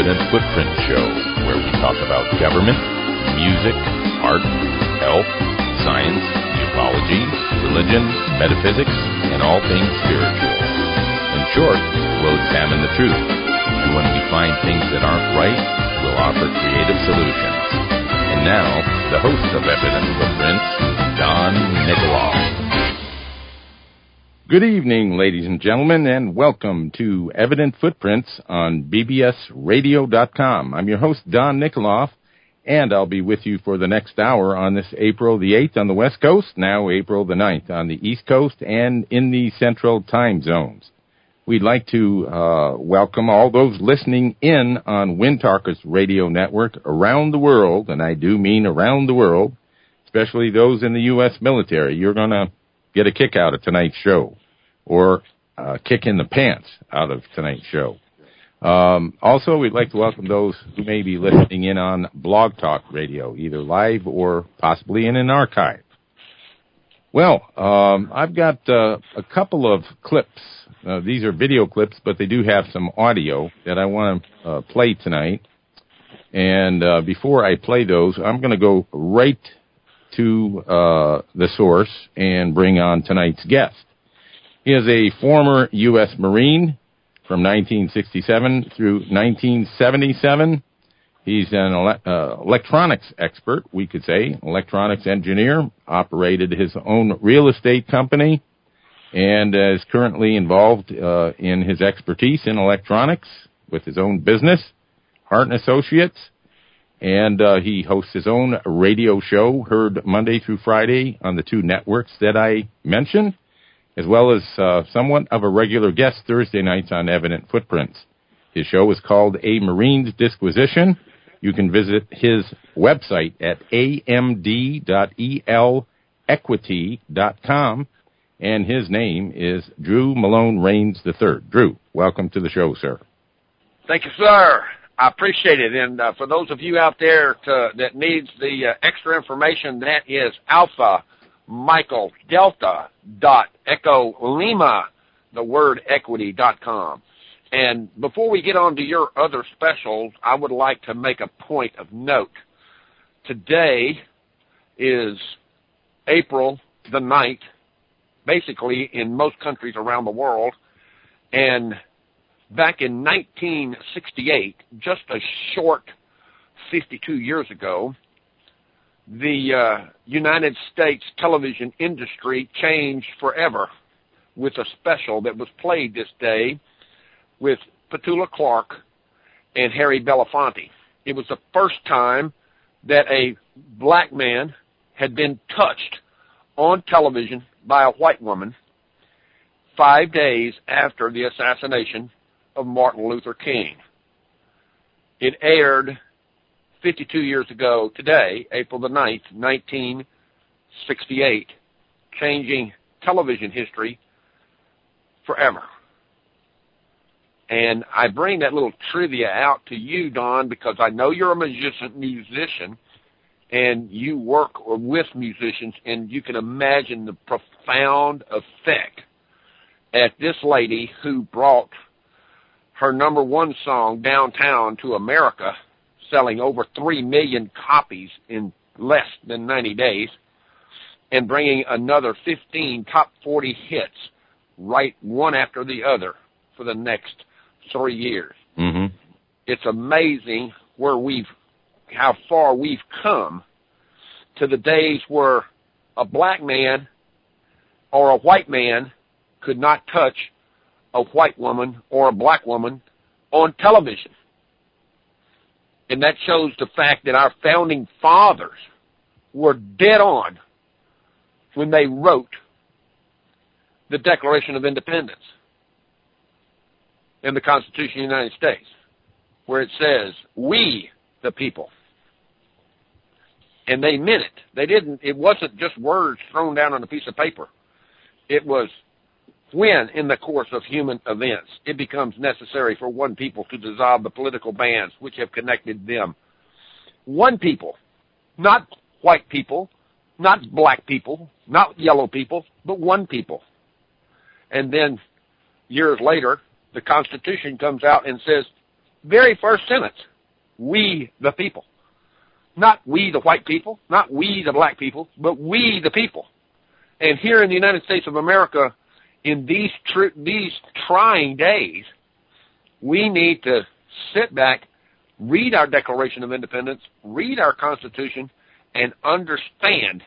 Evident Footprint Show, where we talk about government, music, art, health, science, ufology, religion, metaphysics, and all things spiritual. In short, we'll examine the truth, and when we find things that aren't right, we'll offer creative solutions. And now, the host of Evident Footprints, Don Nikoloff. Good evening, ladies and gentlemen, and welcome to Evident Footprints on bbsradio.com. I'm your host, Don Nikoloff, and I'll be with you for the next hour on this April the 8th on the West Coast, now April the 9th on the East Coast and in the Central Time Zones. We'd like to welcome all those listening in on Windtalkers Radio Network around the world, and I do mean around the world, especially those in the U.S. military. You're going to get a kick out of tonight's show, or a kick in the pants out of tonight's show. Also, we'd like to welcome those who may be listening in on Blog Talk Radio, either live or possibly in an archive. Well, I've got a couple of clips. These are video clips, but they do have some audio that I want to play tonight. And before I play those, I'm going to go right to the source and bring on tonight's guest. He is a former U.S. Marine from 1967 through 1977. He's an electronics expert, we could say, electronics engineer, operated his own real estate company, and is currently involved in his expertise in electronics with his own business, Hart & Associates. And he hosts his own radio show, heard Monday through Friday on the two networks that I mentioned, as well as somewhat of a regular guest Thursday nights on Evident Footprints. His show is called A Marine's Disquisition. You can visit his website at amd.elequity.com, and his name is Drew Malone Rains III. Drew, welcome to the show, sir. Thank you, sir. I appreciate it. And for those of you out there that needs the extra information, that is Alpha Michael Delta Echo Lima, the word equity.com. And before we get on to your other specials, I would like to make a point of note. Today is April the 9th, basically in most countries around the world, and back in 1968, just a short 52 years ago, the United States television industry changed forever with a special that was played this day with Petula Clark and Harry Belafonte. It was the first time that a black man had been touched on television by a white woman 5 days after the assassination of Martin Luther King. It aired 52 years ago today, April the 9th, 1968, changing television history forever. And I bring that little trivia out to you, Don, because I know you're a musician, and you work with musicians, and you can imagine the profound effect at this lady who brought her number one song, Downtown, to America, selling over 3 million copies in less than 90 days, and bringing another 15 top 40 hits right one after the other for the next 3 years. Mm-hmm. It's amazing how far we've come to the days where a black man or a white man could not touch a white woman or a black woman on television. And that shows the fact that our founding fathers were dead on when they wrote the Declaration of Independence and the Constitution of the United States, where it says, "We, the people." And they meant it. It wasn't just words thrown down on a piece of paper. It was when, in the course of human events, it becomes necessary for one people to dissolve the political bands which have connected them. One people, not white people, not black people, not yellow people, but one people. And then, years later, the Constitution comes out and says, very first sentence, we the people. Not we the white people, not we the black people, but we the people. And here in the United States of America, in these trying days, we need to sit back, read our Declaration of Independence, read our Constitution, and understand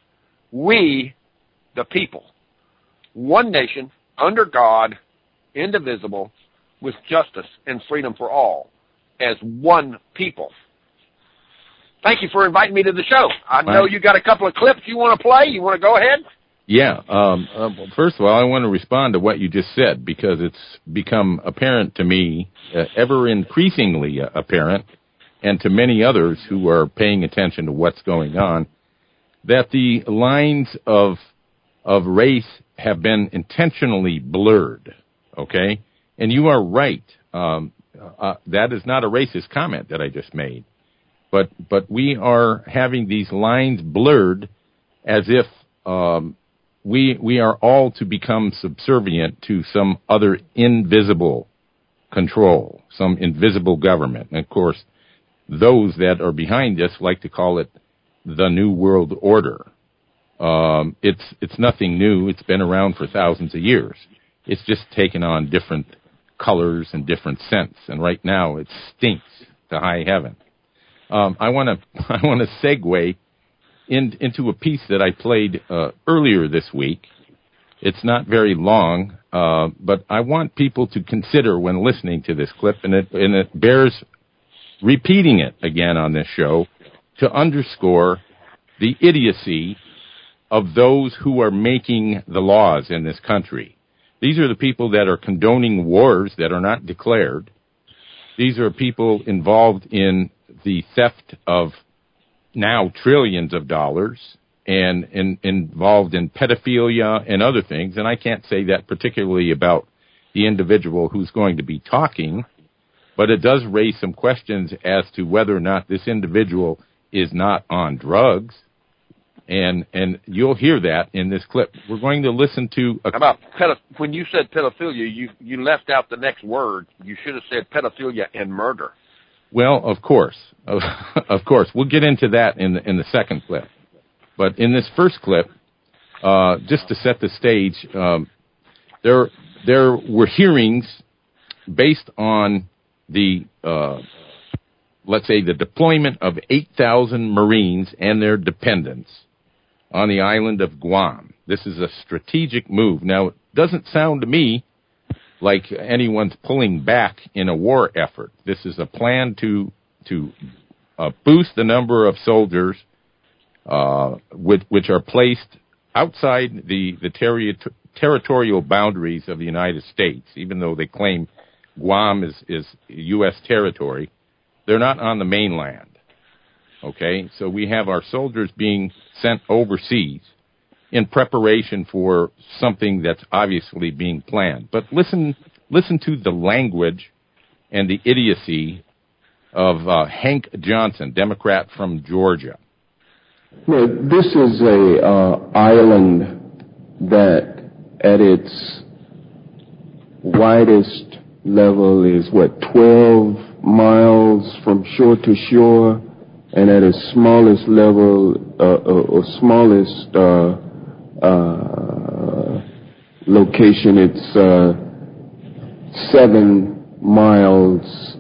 we the people. One nation, under God, indivisible, with justice and freedom for all, as one people. Thank you for inviting me to the show. I know you got a couple of clips you want to play. You want to go ahead? Yeah. First of all, I want to respond to what you just said, because it's become apparent to me, ever increasingly apparent, and to many others who are paying attention to what's going on, that the lines of race have been intentionally blurred. Okay? And you are right. That is not a racist comment that I just made. But we are having these lines blurred as if we are all to become subservient to some other invisible control, some invisible government. And of course, those that are behind this like to call it the New World Order. It's nothing new. It's been around for thousands of years. It's just taken on different colors and different scents. And right now, it stinks to high heaven. I want to segue into a piece that I played earlier this week. It's not very long, but I want people to consider when listening to this clip, and it bears repeating it again on this show to underscore the idiocy of those who are making the laws in this country. These are the people that are condoning wars that are not declared. These are people involved in the theft of now trillions of dollars and involved in pedophilia and other things. And I can't say that particularly about the individual who's going to be talking, but it does raise some questions as to whether or not this individual is not on drugs. And you'll hear that in this clip. We're going to listen to when you said pedophilia, you left out the next word. You should have said pedophilia and murder. Well, of course. We'll get into that in the second clip. But in this first clip, just to set the stage, there were hearings based on the, let's say, the deployment of 8,000 Marines and their dependents on the island of Guam. This is a strategic move. Now, it doesn't sound to me like anyone's pulling back in a war effort. This is a plan to boost the number of soldiers which are placed outside the territorial boundaries of the United States. Even though they claim Guam is U.S. territory, they're not on the mainland. Okay, so we have our soldiers being sent overseas in preparation for something that's obviously being planned. But listen to the language and the idiocy of Hank Johnson, Democrat from Georgia. Well, this is a island that at its widest level is, 12 miles from shore to shore, and at its smallest level, or smallest location, it's 7 miles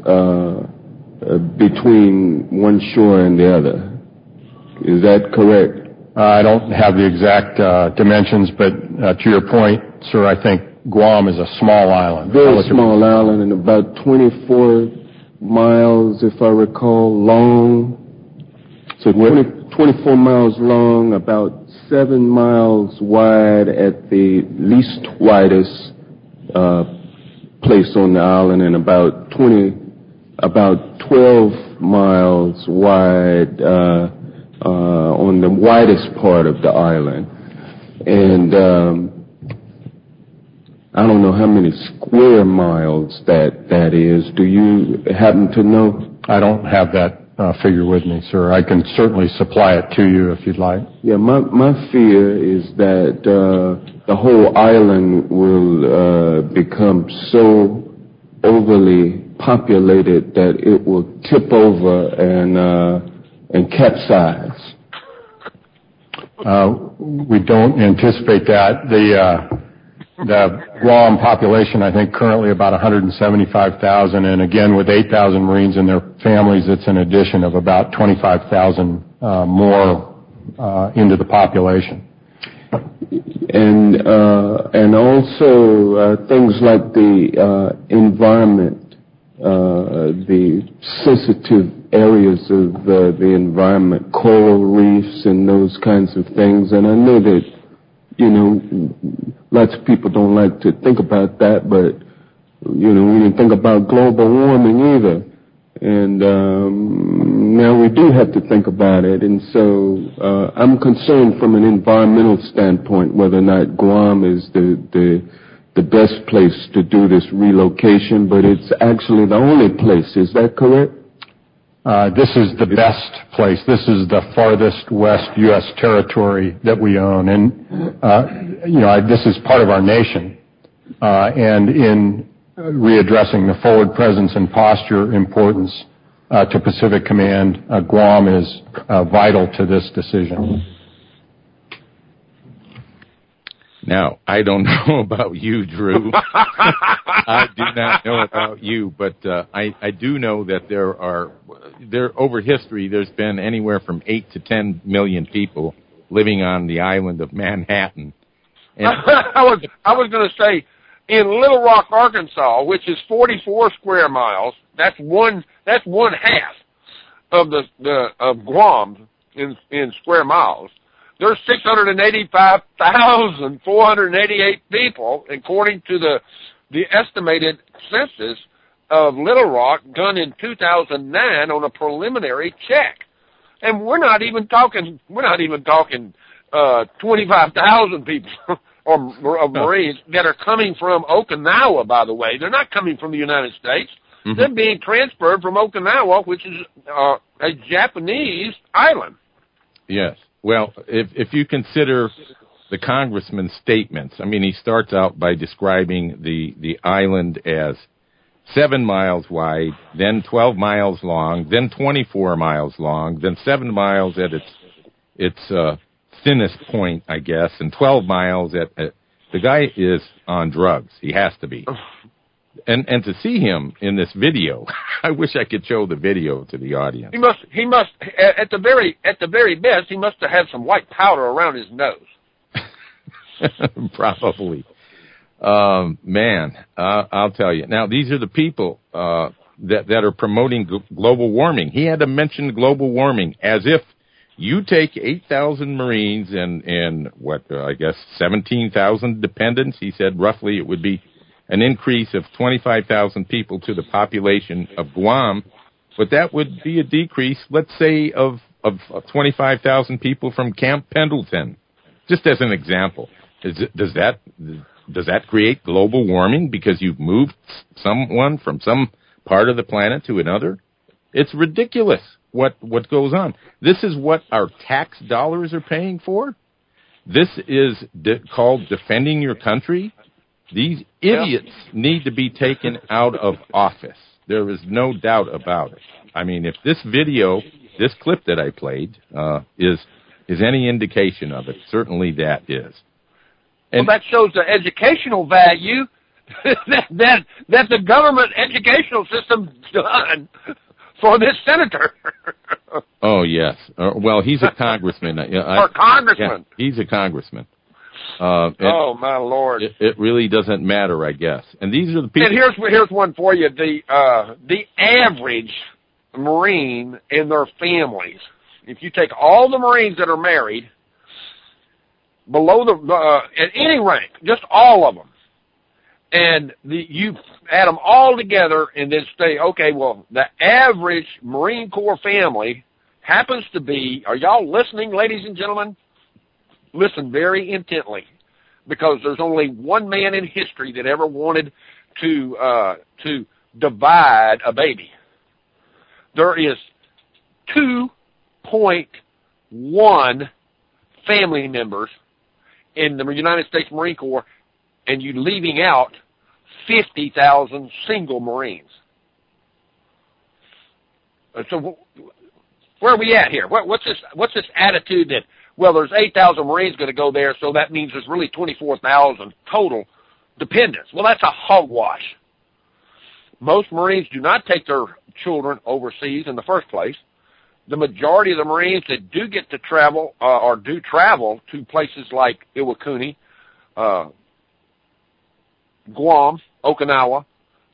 between one shore and the other. Is that correct? I don't have the exact dimensions, but to your point, sir, I think Guam is a small island. Very small island, and about 24 miles, if I recall, long. So 24 miles long, about 7 miles wide at the least widest place on the island, and about 12 miles wide on the widest part of the island. And I don't know how many square miles that is. Do you happen to know? I don't have that figure with me, sir. I can certainly supply it to you if you'd like. Yeah, my fear is that the whole island will become so overly populated that it will tip over and capsize? We don't anticipate that. The Guam population, I think, currently about 175,000, and again, with 8,000 Marines and their families, it's an addition of about 25,000 more into the population. And also things like the environment, the sensitive areas of the environment, coral reefs and those kinds of things. And I know that, lots of people don't like to think about that, but, we didn't think about global warming either. And now we do have to think about it. And so I'm concerned from an environmental standpoint whether or not Guam is the best place to do this relocation, but it's actually the only place. Is that correct? This is the best place. This is the farthest west U.S. territory that we own. And, this is part of our nation. And in readdressing the forward presence and posture importance to Pacific Command, Guam is vital to this decision. Now, I don't know about you, Drew. I do not know about you, but I do know that there over history, there's been anywhere from 8 to 10 million people living on the island of Manhattan. And I was going to say, in Little Rock, Arkansas, which is 44 square miles, that's one half of of Guam in square miles. There's 685,488 people, according to the estimated census of Little Rock done in 2009 on a preliminary check. And we're not even talking 25,000 people of Marines that are coming from Okinawa, by the way. They're not coming from the United States. Mm-hmm. They're being transferred from Okinawa, which is a Japanese island. Yes. Well, if you consider the congressman's statements, I mean, he starts out by describing the island as 7 miles wide, then 12 miles long, then 24 miles long, then 7 miles at its thinnest point, I guess, and 12 miles at the guy is on drugs. He has to be. And to see him in this video, I wish I could show the video to the audience. He must at the very best, he must have had some white powder around his nose. Probably. Man, I'll tell you. Now, these are the people that are promoting global warming. He had to mention global warming as if you take 8,000 Marines and I guess 17,000 dependents. He said roughly it would be an increase of 25,000 people to the population of Guam, but that would be a decrease, let's say, of 25,000 people from Camp Pendleton, just as an example. Does that create global warming because you've moved someone from some part of the planet to another? It's ridiculous what goes on. This is what our tax dollars are paying for. This is called defending your country. These idiots need to be taken out of office. There is no doubt about it. I mean, if this video, this clip that I played, is any indication of it, certainly that is. And that shows the educational value that the government educational system done for this senator. Oh, yes. Well, he's a congressman. Or congressman. Yeah, he's a congressman. Oh, my Lord. It really doesn't matter, I guess. And these are the people. And here's one for you. The average Marine and their families, if you take all the Marines that are married, below at any rank, just all of them, and you add them all together and then say, okay, well, the average Marine Corps family happens to be, are y'all listening, ladies and gentlemen? Listen very intently, because there's only one man in history that ever wanted to divide a baby. There is 2.1 family members in the United States Marine Corps, and you leaving out 50,000 single Marines. So where are we at here? What's this attitude that, well, there's 8,000 Marines going to go there, so that means there's really 24,000 total dependents? Well, that's a hogwash. Most Marines do not take their children overseas in the first place. The majority of the Marines that do get to travel or do travel to places like Iwakuni, Guam, Okinawa,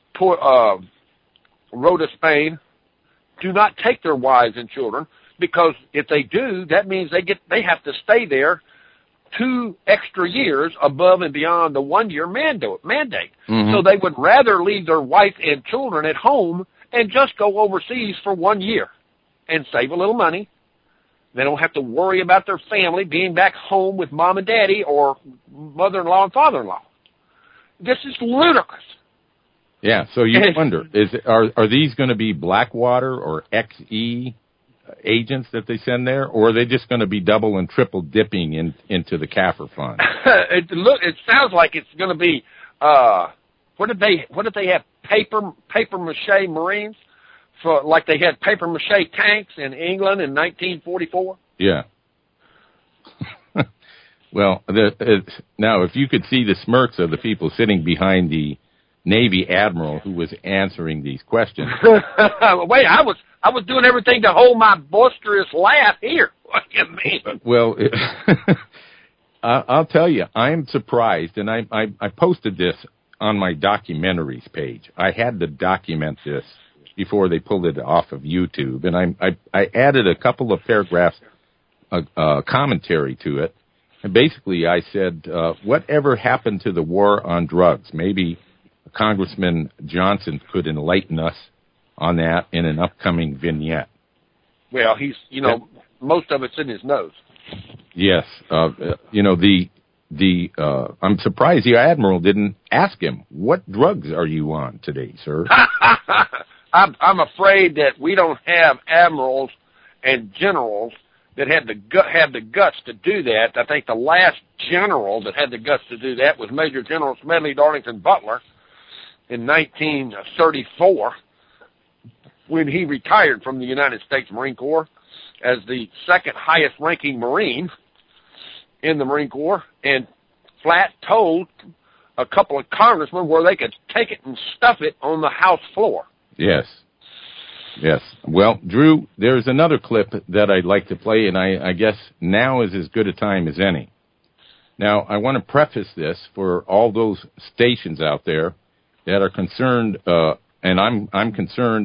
Rota, Spain, do not take their wives and children, because if they do, that means they have to stay there 2 extra years above and beyond the 1-year mandate. Mm-hmm. So they would rather leave their wife and children at home and just go overseas for 1 year and save a little money. They don't have to worry about their family being back home with mom and daddy or mother-in-law and father-in-law. This is ludicrous. Yeah, so you wonder, are these going to be Blackwater or XE agents that they send there, or are they just going to be double and triple dipping into the CAFR fund? It sounds like it's going to be, what did they have, paper mache Marines? For, like they had paper mache tanks in England in 1944? Yeah. Well, now, if you could see the smirks of the people sitting behind the Navy admiral who was answering these questions. Wait, I was doing everything to hold my boisterous laugh here. What do you mean? Well, I'll tell you, I'm surprised, and I posted this on my documentaries page. I had to document this before they pulled it off of YouTube, and I added a couple of paragraphs commentary to it. And basically, I said, whatever happened to the war on drugs? Maybe Congressman Johnson could enlighten us on that in an upcoming vignette. Well, he's, most of it's in his nose. Yes. I'm surprised the Admiral didn't ask him, what drugs are you on today, sir? I'm afraid that we don't have admirals and generals that had the guts to do that. I think the last general that had the guts to do that was Major General Smedley Darlington Butler in 1934, when he retired from the United States Marine Corps as the second highest ranking Marine in the Marine Corps, and flat told a couple of congressmen where they could take it and stuff it on the House floor. Yes. Well, Drew, there's another clip that I'd like to play, and I guess now is as good a time as any. Now, I want to preface this for all those stations out there that are concerned, and I'm concerned.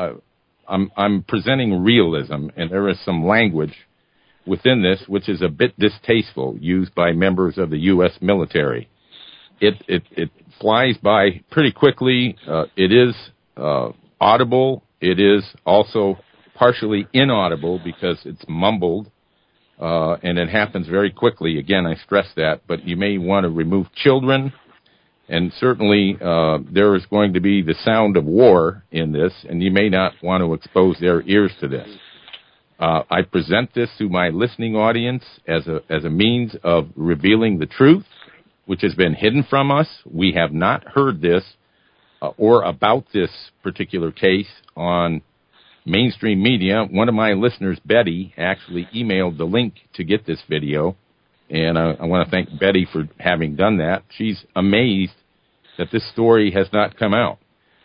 I'm presenting realism, and there is some language within this which is a bit distasteful, used by members of the U.S. military. It flies by pretty quickly. It is audible. It is also partially inaudible because it's mumbled, and it happens very quickly. Again, I stress that, but you may want to remove children, and certainly there is going to be the sound of war in this, and you may not want to expose their ears to this. I present this to my listening audience as a means of revealing the truth, which has been hidden from us. We have not heard this or about this particular case on mainstream media. One of my listeners, Betty, actually emailed the link to get this video, and I want to thank Betty for having done that. She's amazed that this story has not come out.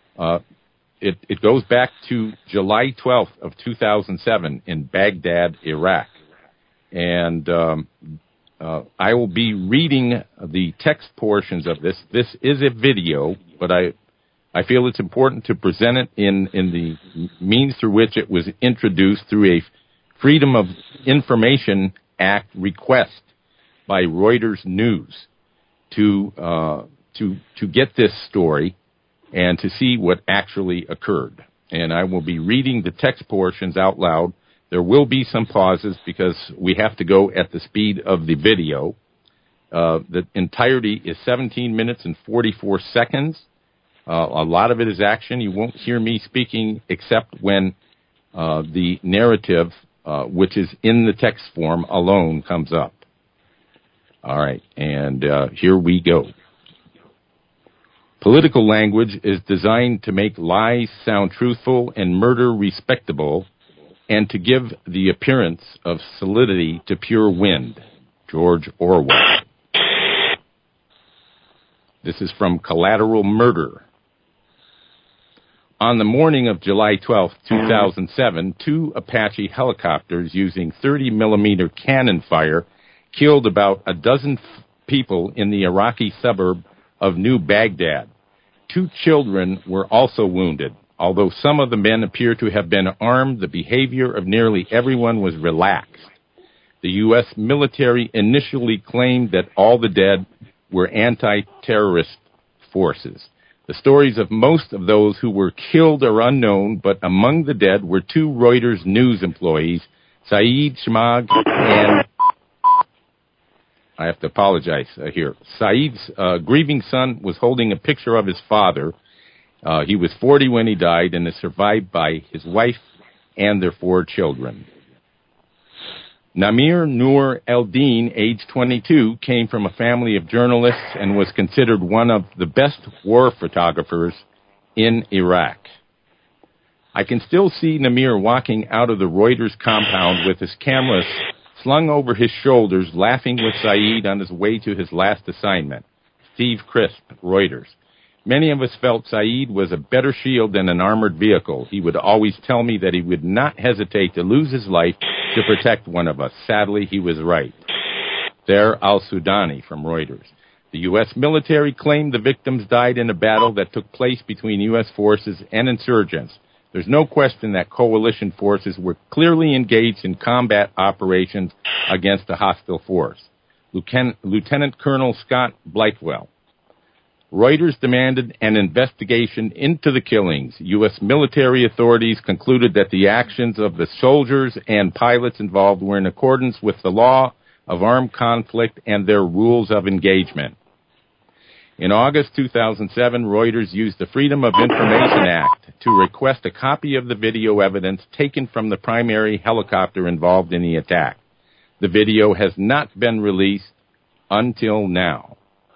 It goes back to July 12th of 2007 in Baghdad, Iraq. And I will be reading the text portions of this. This is a video, but I feel it's important to present it in the means through which it was introduced through a Freedom of Information Act request by Reuters News to get this story and to see what actually occurred. And I will be reading the text portions out loud. There will be some pauses because we have to go at the speed of the video. The entirety is 17 minutes and 44 seconds. A lot of it is action. You won't hear me speaking except when the narrative, which is in the text form alone, comes up. All right, and here we go. Political language is designed to make lies sound truthful and murder respectable and to give the appearance of solidity to pure wind. George Orwell. This is from Collateral Murder. On the morning of July 12, 2007, 2 Apache helicopters using 30-millimeter cannon fire killed about a dozen people in the Iraqi suburb of New Baghdad. 2 children were also wounded. Although some of the men appear to have been armed, the behavior of nearly everyone was relaxed. The U.S. military initially claimed that all the dead were anti-terrorist forces. The stories of most of those who were killed are unknown, but among the dead were 2 Reuters news employees, Saeed Shmag and... I have to apologize here. Saeed's grieving son was holding a picture of his father. He was 40 when he died and is survived by his wife and their 4 children. Namir Noor Eldin, age 22, came from a family of journalists and was considered one of the best war photographers in Iraq. I can still see Namir walking out of the Reuters compound with his cameras slung over his shoulders, laughing with Saeed on his way to his last assignment. Steve Crisp, Reuters. Many of us felt Saeed was a better shield than an armored vehicle. He would always tell me that he would not hesitate to lose his life to protect one of us. Sadly, he was right. There, al-Sudani from Reuters. The U.S. military claimed the victims died in a battle that took place between U.S. forces and insurgents. There's no question that coalition forces were clearly engaged in combat operations against a hostile force. Lieutenant Colonel Scott Blightwell. Reuters demanded an investigation into the killings. U.S. military authorities concluded that the actions of the soldiers and pilots involved were in accordance with the law of armed conflict and their rules of engagement. In August 2007, Reuters used the Freedom of Information Act to request a copy of the video evidence taken from the primary helicopter involved in the attack. The video has not been released until now.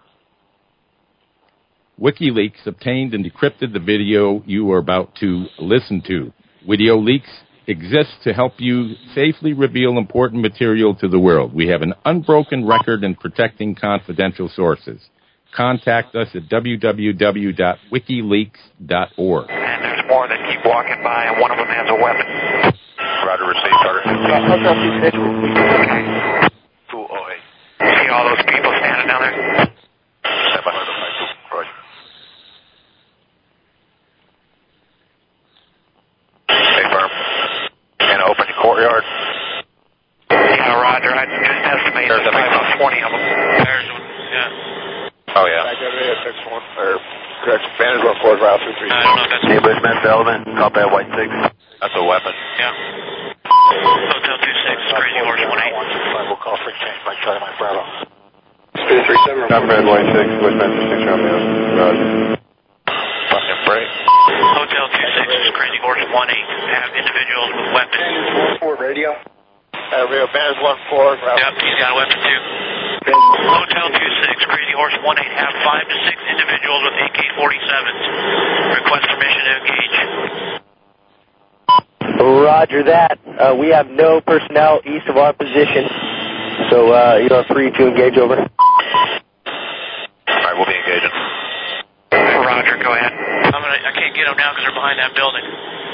WikiLeaks obtained and decrypted the video you are about to listen to. WikiLeaks exists to help you safely reveal important material to the world. We have an unbroken record in protecting confidential sources. Contact us at www.wikileaks.org. And there's more that keep walking by, and one of them has a weapon. Roger, received, Carter. See all those people standing down there? Hey, firm. And open the courtyard. Yeah, Roger. I just estimate there's about 20 of them. There's one, yeah. Oh, yeah. I got it at 6-1, or correct, Vanderbilt Ford Route 336. I don't know if that's... Neighbor's Men's Element, copy at White 6. That's a weapon. Yeah. Hotel 26, Crazy Horse 18. We'll call for change by Charlie Mike Bravo. Speed 37. Copy at White 6, West Memphis 6 Romeo. Roger. Fucking break. Hotel 26, Crazy Horse 18. Have individuals with weapons. 4 radio. Rio Bands 1-4. Yep, he's got a weapon too. Hotel 26, Crazy Horse 18, have 5 to 6 individuals with AK-47s. Request permission to engage. Roger that. We have no personnel east of our position, so you are free to engage over. All right, we'll be engaging. Roger, go ahead. I can't get them now because they're behind that building.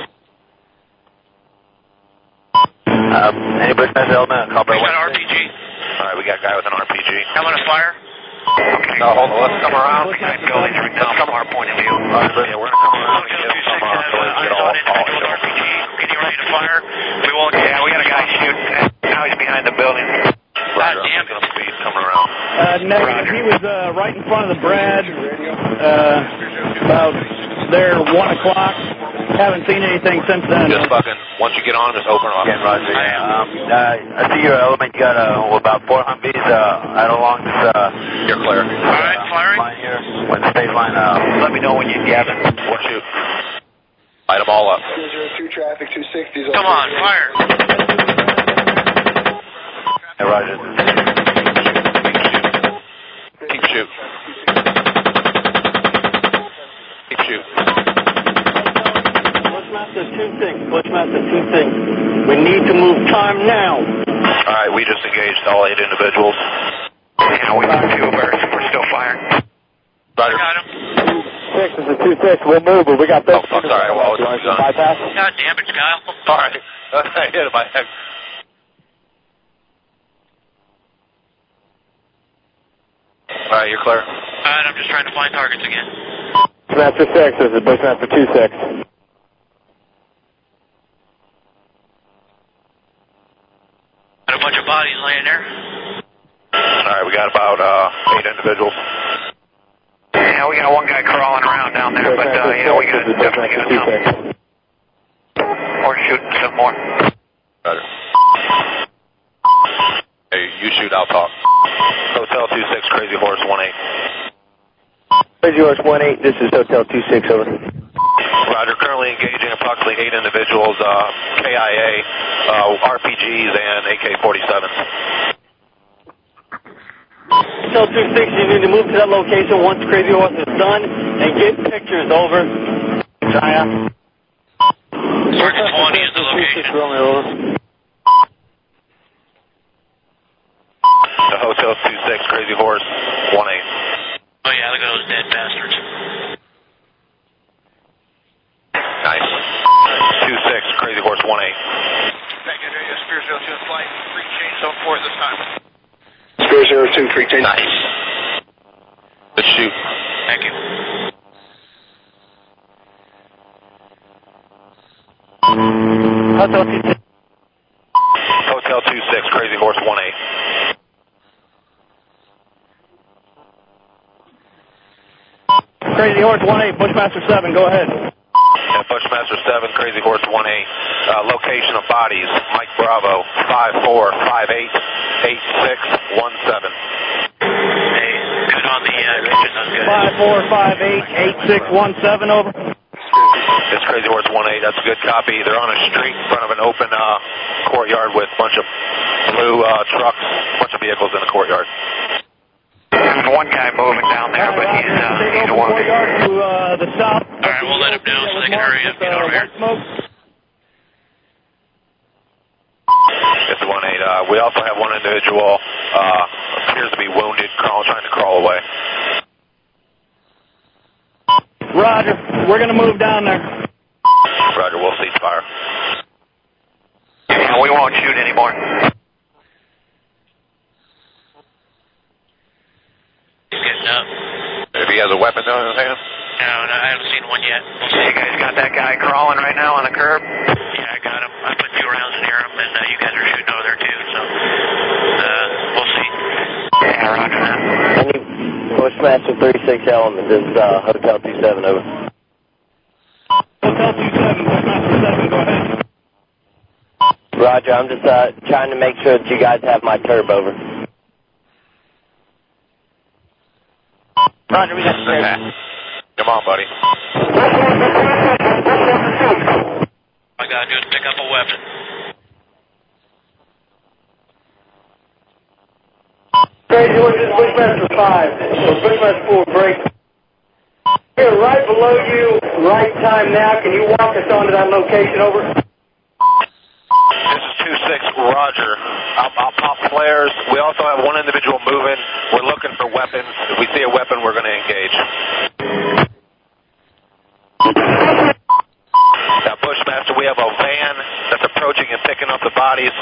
Anybody's Men's Element, copy We got an RPG. All right, we got a guy with an RPG. I'm going to fire. Okay. No, hold on. Let's come around. Behind buildings right now from our point of view. Yeah, we're going to come around. Hotel 26 has eyes on individual with RPG. Getting ready to fire. We won't. Yeah, we got a guy shooting. Now he's behind the building. God damn it. Speed coming around. Negative. He was right in front of the Brad. About there 1 o'clock. Haven't seen anything since then. Just fucking, once you get on, just open them up. Okay, Roger. I see your element. You got about 4 Humvees out along this. You're clear. All right, firing. Line here. When the state line. Let me know when you gather. We'll shoot. Light them all up. 202 traffic, 260s. Come on, fire. Hey, Roger. Keep shoot. Keep shoot. Bushmaster 2-6. Bushmaster 2-6. We need to move time now. All right, we just engaged all 8 individuals. Yeah, we got 2 birds. We're still firing. Roger. Got him. 6 is a 2-6. We'll move, but we got 13. Oh, sorry. Well, it's on. Bypass? God damn it, Kyle. All right. I hit him by heck. All right, you're clear. All right, I'm just trying to find targets again. Bushmaster 6, this is Bushmaster 2-6. Got a bunch of bodies laying there. All right, we got about 8 individuals. Yeah, we got one guy crawling around down there, but yeah, we got definitely got some. Or shooting some more. Roger. Hey, you shoot, I'll talk. Hotel 26, Crazy Horse 18. Crazy Horse 18, this is Hotel 26, over. Roger, currently engaging approximately 8 individuals, KIA, RPGs, and AK-47s. Hotel 26, you need to move to that location once Crazy Horse is done and get pictures, over. China. Target 20 is the location. Over. The Hotel 26, Crazy Horse 18. Oh yeah, look at those dead bastards. Nice. 26, Crazy Horse 18. Back in here, Spear 02 in flight. Free change zone 4 this time. Spear 02, free change. Nice. Let's shoot. Thank you. Hotel 26. Hotel 26, Crazy Horse 18. Crazy Horse 18, Bushmaster 7, go ahead. Yeah, Bushmaster 7, Crazy Horse 18. Location of bodies, Mike Bravo, 54588617. Hey, good on the kitchen, that's good. 54588617, over. It's Crazy Horse 18, that's a good copy. They're on a street in front of an open courtyard with a bunch of blue trucks, a bunch of vehicles in the courtyard. There's one guy moving down there, but he's wounded. Courtyard to the south. All right, we'll let him know so they can hurry up and get over here. It's 18. We also have one individual appears to be wounded, trying to crawl away. Roger, we're going to move down there. Roger, we'll cease fire. Yeah, we won't shoot anymore. He's getting up. If he has a weapon in his hand? No, I haven't seen one yet. We'll see. You guys got that guy crawling right now on the curb? Yeah, I got him. I put 2 rounds near him, and you guys are shooting over there too, so we'll see. Yeah, roger that. Bushmaster 36 element, this is Hotel 27, over. Hotel 27, Bushmaster 7, go ahead. Roger, I'm just trying to make sure that you guys have my turb, over. Roger, we got the turb. Come on, buddy. All I gotta do is pick up a weapon. Crazy Horse, this is Bushmaster 5. Bushmaster 4, break. Here, right below you, right time now. Can you walk us onto that location, over? This is 26, Roger. I'll pop flares. We also have one individual moving. We're looking for weapons. If we see a weapon, we're going to engage. Now, Bushmaster, we have a van that's approaching and picking up the bodies.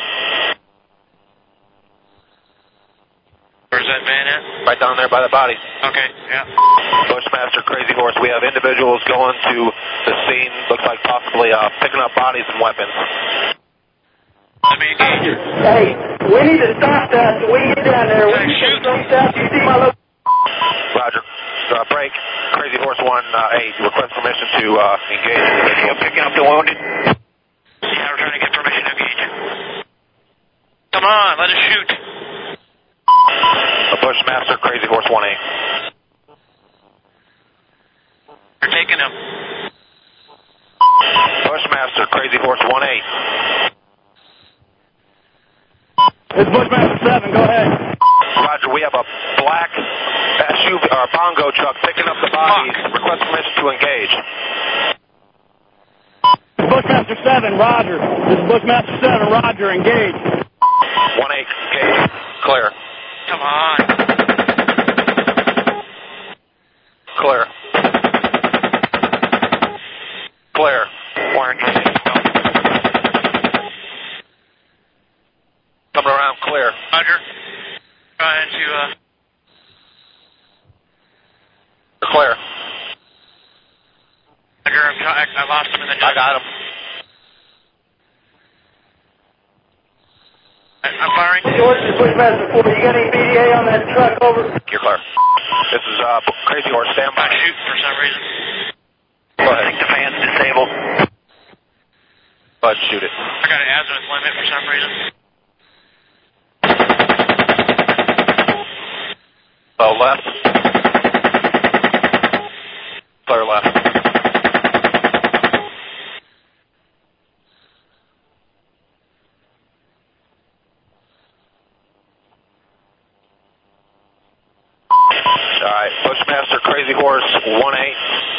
Where's that van at? Right down there by the body. Okay, yeah. Bushmaster, Crazy Horse, we have individuals going to the scene. Looks like possibly picking up bodies and weapons. Let me engage. Hey, we need to stop that so we can get down there. We need to stop that. You see my location? Roger. Break. Crazy Horse 18, request permission to engage individual. Picking up the wounded. Yeah, we're trying to get permission to engage. Come on, let us shoot. Bushmaster, Crazy Horse 18. We're taking him. Bushmaster, Crazy Horse 18. It's Bushmaster 7, go ahead. Roger, we have a black SUV or bongo truck picking up the bodies. Request permission to engage. Bushmaster 7, Roger. This is Bushmaster 7, Roger, engage. 1-8, engage. Clear. Come on. Clear. Clear. Warren, Coming around, clear. Roger. Trying to, Clear. Roger, I lost him in the I got him. I'm firing. George, this is Bushmaster 4. You got any BDA on that truck, over? You're clear. This is Crazy Horse, stand by. I'm shooting for some reason. Go ahead. I think the fan's disabled. Go ahead, shoot it. I got an azimuth limit for some reason. Left. Clear left. Alright, Bushmaster Crazy Horse 1-8.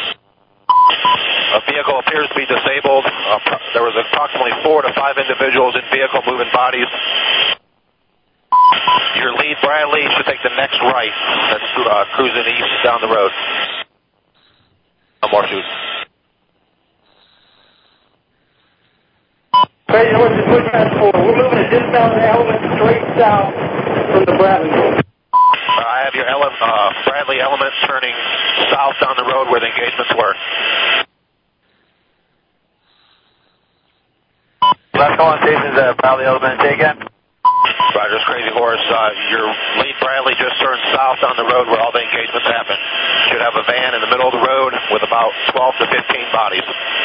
A vehicle appears to be disabled. There was approximately 4 to 5 individuals in vehicle moving bodies. Your lead, Bradley, should take the next right. That's cruising east down the road. No more shoot. Crazy Horse, this is Bushmaster 4. We're moving a dismount element straight south from the Bradley. I have your Bradley element turning south down the road where the engagements were. Last call on stations, Bradley element, say again. Rogers, Crazy Horse, your lead Bradley just turned south down the road where all the engagements happen. Should have a van in the middle of the road with about 12 to 15 bodies.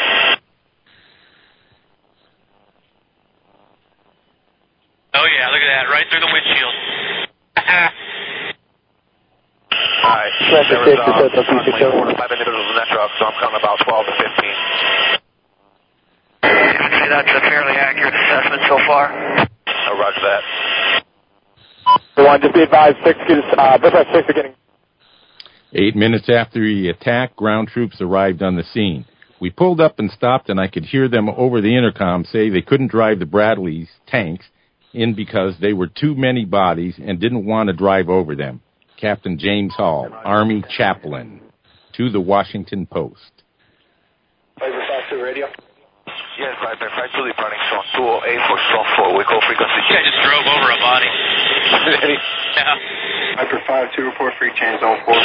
Oh yeah, look at that, right through the windshield. Alright, there was approximately 4 to 5 individuals in that truck, so I'm counting about 12 to 15. I'd say that's a fairly accurate assessment so far. Roger that. One, just be advised, Bushmaster 6 are getting... 8 minutes after the attack, ground troops arrived on the scene. We pulled up and stopped, and I could hear them over the intercom say they couldn't drive the Bradley's tanks in because they were too many bodies and didn't want to drive over them. Captain James Hall, Army Chaplain, to the Washington Post. Viper 5-2 radio. Yes, Viper 5-2 departing zone 208 for zone 4. We call frequency. Yeah, I just drove over a body. Yeah. Viper 5-2, report free change zone 4.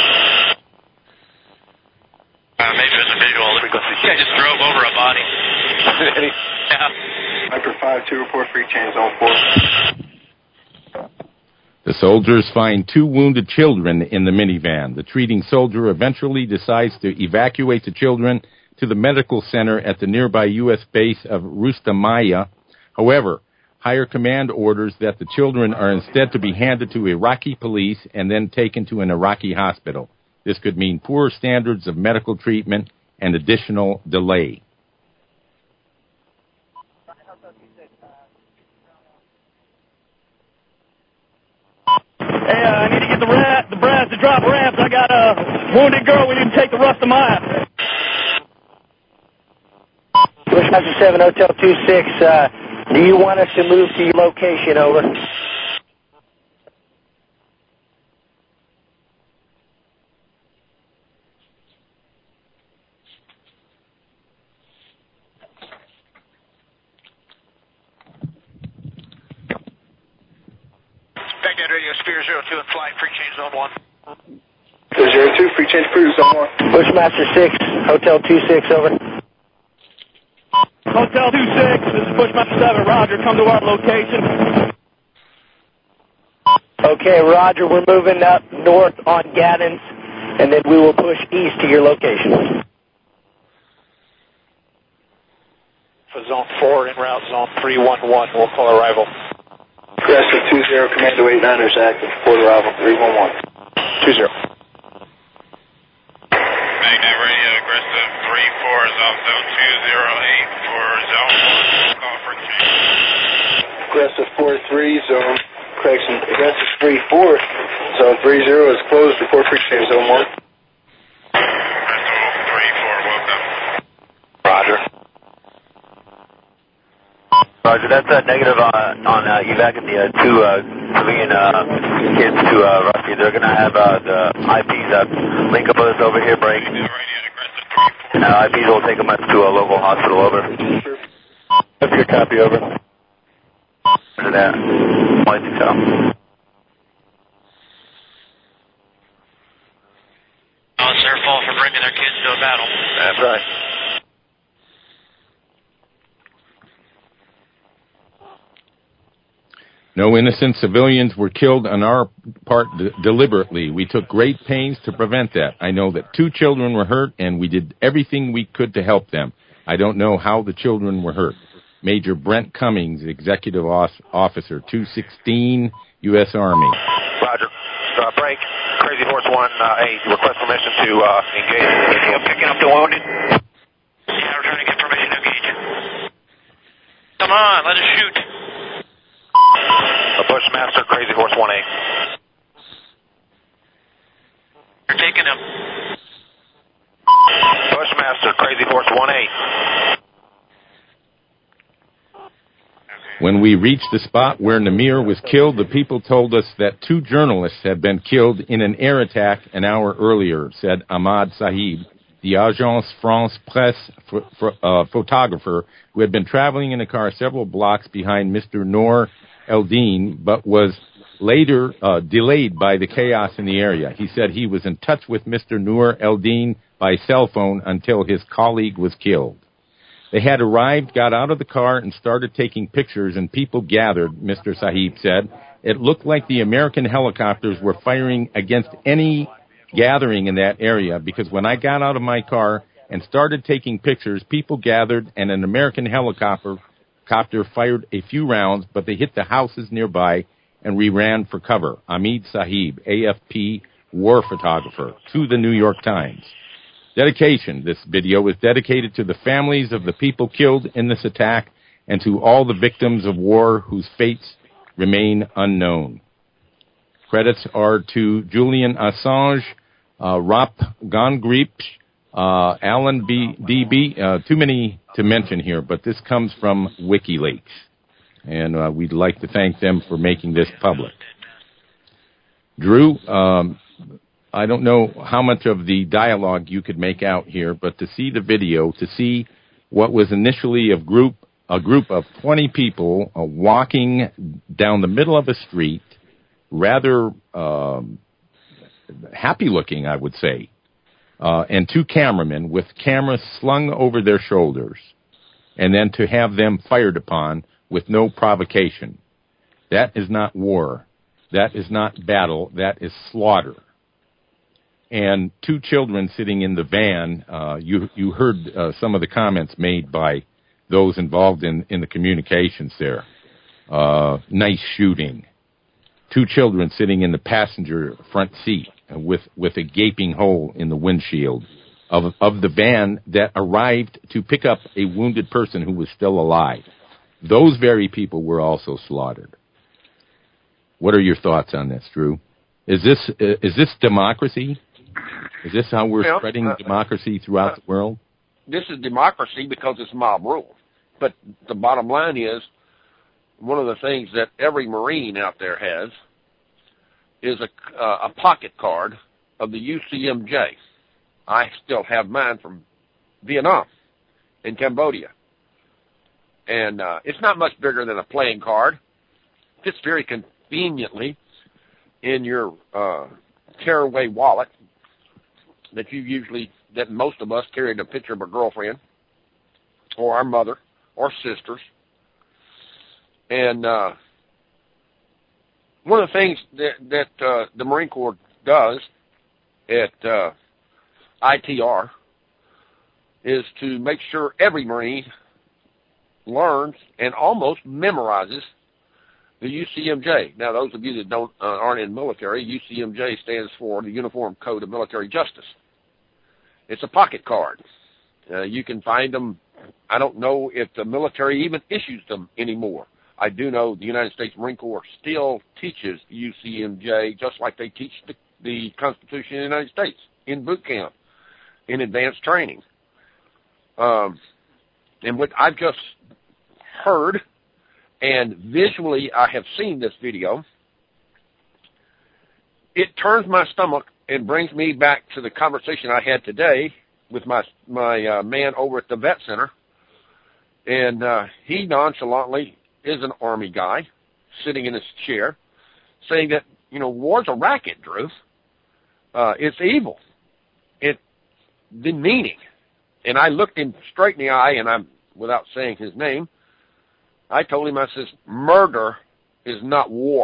Maybe it was a visual. Frequency. Yeah, I just drove over a body. Yeah. Viper 5-2, report free change zone 4. The soldiers find 2 wounded children in the minivan. The treating soldier eventually decides to evacuate the children to the medical center at the nearby U.S. base of Rustamiyah. However, higher command orders that the children are instead to be handed to Iraqi police and then taken to an Iraqi hospital. This could mean poor standards of medical treatment and additional delay. Hey, I need to get the brass to drop ramps. I got a wounded girl. We need to take the Rustamiyah. Bushmaster 7, Hotel 26, do you want us to move to your location, over? Baghdad Radio, Spear 02 in flight, free change zone 1. 02, free change cruise zone 1. Bushmaster 6, Hotel 26, over. Hotel 26, this is Bushmaster 7, Roger, come to our location. Okay, Roger, we're moving up north on Gaddens, and then we will push east to your location. For zone 4, en route zone 311, we'll call arrival. Cresta 20, Commando 89ers active, report arrival 311. 20. Baghdad Radio, aggressive 34 is off zone 208 for zone 1. Call for change. Aggressive 43, zone, correction, aggressive 34, zone 30 is closed, report free change zone 1. Aggressive 34, welcome. Roger. Roger, that's negative on evac and the two civilian kids to Rusty. They're going to have the IPs link up with us over here, break. IPs will take them up to a local hospital, over. Up your copy, over. Roger that. I think so. Oh, it's their fault for bringing their kids to a battle. That's right. No innocent civilians were killed on our part deliberately. We took great pains to prevent that. I know that 2 children were hurt, and we did everything we could to help them. I don't know how the children were hurt. Major Brent Cummings, Executive Officer, 216 U.S. Army. Roger. Break. Crazy Horse 1A, request permission to engage. Picking up the wounded. Yeah, we're trying to get permission to engage. Come on, let us shoot. Bushmaster, Crazy Horse 1A. You're taking him. Bushmaster, Crazy Horse 1A. When we reached the spot where Namir was killed, the people told us that 2 journalists had been killed in an air attack an hour earlier, said Ahmad Sahib, the Agence France Presse photographer who had been traveling in a car several blocks behind Mr. Noor Eldin, but was later delayed by the chaos in the area. He said he was in touch with Mr. Noor Eldin by cell phone until his colleague was killed. They had arrived, got out of the car, and started taking pictures, and people gathered, Mr. Sahib said. It looked like the American helicopters were firing against any gathering in that area, because when I got out of my car and started taking pictures, people gathered, and an American helicopter fired a few rounds, but they hit the houses nearby, and we ran for cover. Ahmed Sahib, AFP war photographer, to the New York Times. Dedication. This video is dedicated to the families of the people killed in this attack and to all the victims of war whose fates remain unknown. Credits are to Julian Assange, Rop Gongrip, Alan DB, too many to mention here, but this comes from WikiLeaks. And we'd like to thank them for making this public. Drew, I don't know how much of the dialogue you could make out here, but to see the video, to see what was initially a group of 20 people walking down the middle of a street, rather happy-looking, I would say, and 2 cameramen with cameras slung over their shoulders, and then to have them fired upon with no provocation. That is not war. That is not battle. That is slaughter. And 2 children sitting in the van. You heard some of the comments made by those involved in the communications there. Nice shooting. 2 children sitting in the passenger front seat with a gaping hole in the windshield of the van that arrived to pick up a wounded person who was still alive. Those very people were also slaughtered. What are your thoughts on this, Drew? Is this democracy? Is this how we're spreading democracy throughout the world? This is democracy because it's mob rule. But the bottom line is, one of the things that every Marine out there has is a pocket card of the UCMJ. I still have mine from Vietnam and Cambodia. And it's not much bigger than a playing card. It fits very conveniently in your tearaway wallet that most of us carried a picture of a girlfriend or our mother or sisters. And one of the things that the Marine Corps does at ITR is to make sure every Marine learns and almost memorizes the UCMJ. Now, those of you that aren't in military, UCMJ stands for the Uniform Code of Military Justice. It's a pocket card. You can find them. I don't know if the military even issues them anymore. I do know the United States Marine Corps still teaches UCMJ just like they teach the Constitution of the United States in boot camp, in advanced training. And what I've just heard and visually I have seen this video, it turns my stomach and brings me back to the conversation I had today with my man over at the vet center. And he nonchalantly is an Army guy sitting in his chair saying that, war's a racket, Drew. It's evil. It's demeaning. And I looked him straight in the eye, and without saying his name, I told him, I says, murder is not war.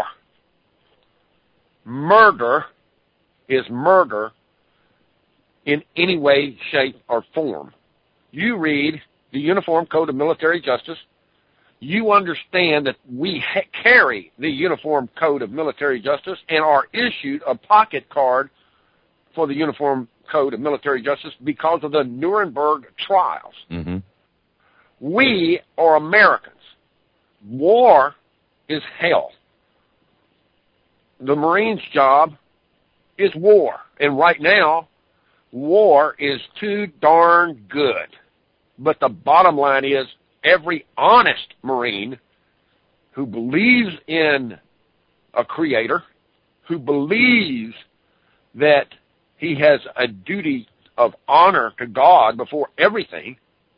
Murder is murder in any way, shape, or form. You read the Uniform Code of Military Justice. You understand that we carry the Uniform Code of Military Justice and are issued a pocket card for the Uniform Code of Military Justice because of the Nuremberg trials. Mm-hmm. We are Americans. War is hell. The Marines' job is war. And right now, war is too darn good. But the bottom line is, every honest Marine who believes in a creator, who believes that he has a duty of honor to God before everything,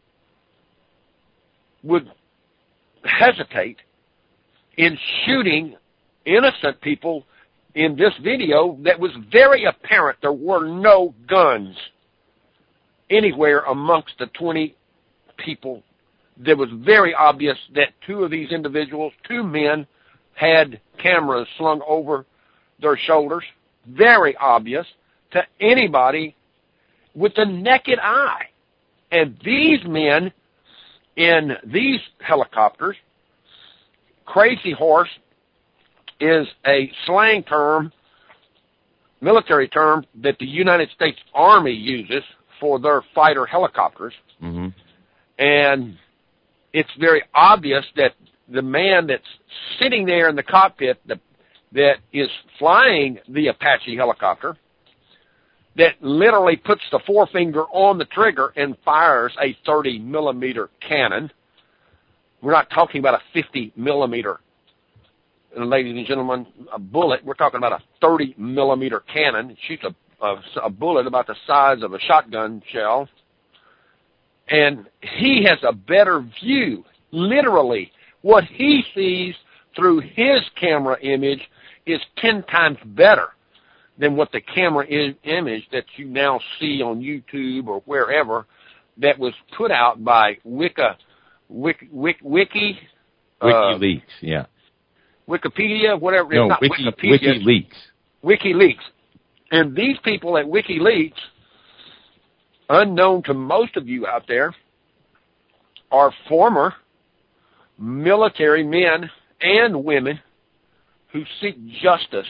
would hesitate in shooting innocent people in this video that was very apparent there were no guns anywhere amongst the 20 people. That was very obvious that two of these individuals, two men, had cameras slung over their shoulders. Very obvious to anybody with the naked eye. And these men in these helicopters, Crazy Horse is a slang term, military term, that the United States Army uses for their fighter helicopters. Mm-hmm. And it's very obvious that the man that's sitting there in the cockpit that is flying the Apache helicopter, that literally puts the forefinger on the trigger and fires a 30-millimeter cannon. We're not talking about a 50-millimeter, ladies and gentlemen, a bullet. We're talking about a 30-millimeter cannon. It shoots a bullet about the size of a shotgun shell. And he has a better view. Literally, what he sees through his camera image is 10 times better than what the camera image that you now see on YouTube or wherever that was put out by WikiLeaks, yeah. Wikipedia, whatever. No, it's not Wikipedia. WikiLeaks. And these people at WikiLeaks, unknown to most of you out there, are former military men and women who seek justice,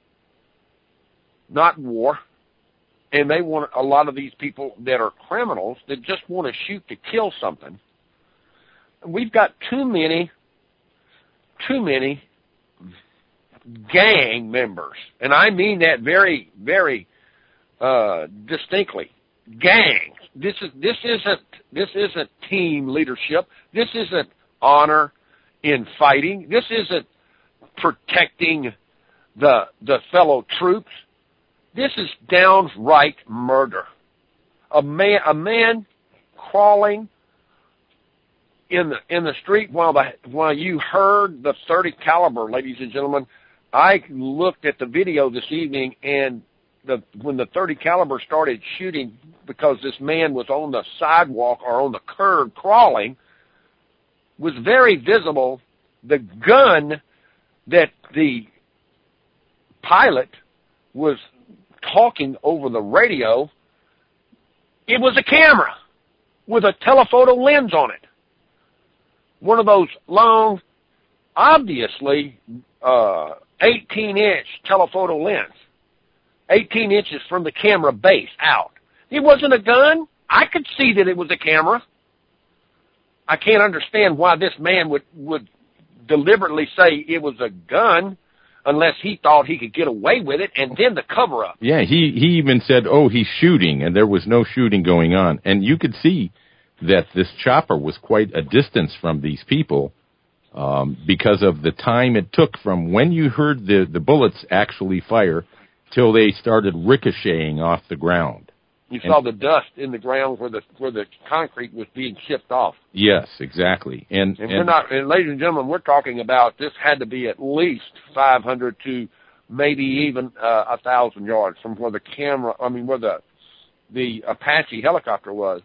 not war. And they want a lot of these people that are criminals that just want to shoot to kill something. We've got too many gang members, and I mean that very, very distinctly. Gangs. This isn't team leadership. This isn't honor in fighting. This isn't protecting the fellow troops. This is downright murder. A man crawling in the street while you heard the .30 caliber, ladies and gentlemen. I looked at the video this evening, and when the .30 caliber started shooting, because this man was on the sidewalk or on the curb crawling, was very visible. The gun that the pilot was talking over the radio, it was a camera with a telephoto lens on it. One of those long, obviously 18-inch telephoto lens. 18 inches from the camera base out. It wasn't a gun. I could see that it was a camera. I can't understand why this man would deliberately say it was a gun unless he thought he could get away with it, and then the cover-up. Yeah, he even said, he's shooting, and there was no shooting going on. And you could see that this chopper was quite a distance from these people. because of the time it took from when you heard the bullets actually fire till they started ricocheting off the ground. You saw the dust in the ground where the concrete was being chipped off. Yes, exactly. And we're not, and ladies and gentlemen, we're talking about this had to be at least 500 to maybe even 1,000 yards from where where the Apache helicopter was.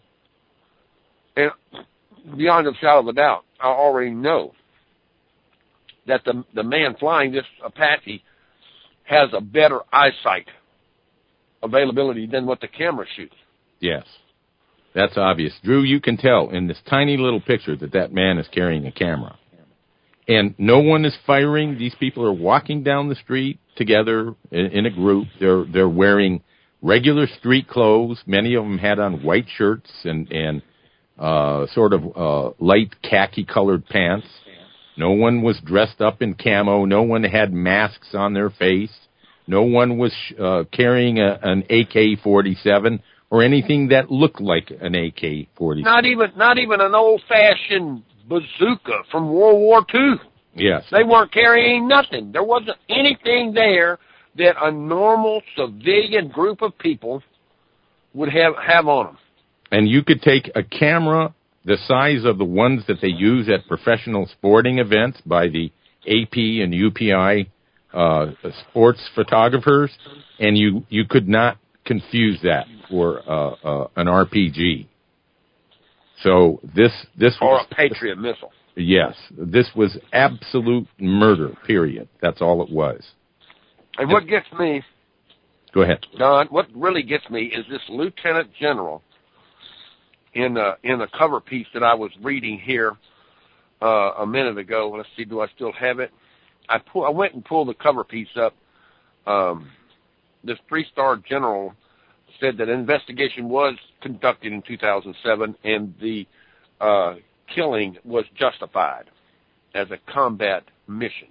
And beyond a shadow of a doubt, I already know that the man flying this Apache has a better eyesight availability than what the camera shoots. Yes, that's obvious. Drew, you can tell in this tiny little picture that man is carrying a camera. And no one is firing. These people are walking down the street together in a group. They're wearing regular street clothes. Many of them had on white shirts and sort of light khaki-colored pants. No one was dressed up in camo. No one had masks on their face. No one was carrying an AK-47 or anything that looked like an AK-47. Not even an old-fashioned bazooka from World War II. Yes. They weren't carrying nothing. There wasn't anything there that a normal civilian group of people would have on them. And you could take a camera the size of the ones that they use at professional sporting events by the AP and UPI sports photographers, and you could not confuse that for an RPG. So this or was a Patriot missile. Yes, this was absolute murder. Period. That's all it was. And what gets me, go ahead, Don. What really gets me is this Lieutenant General in a cover piece that I was reading here a minute ago. Let's see, do I still have it? I went and pulled the cover piece up. This 3-star general said that an investigation was conducted in 2007, and the killing was justified as a combat mission.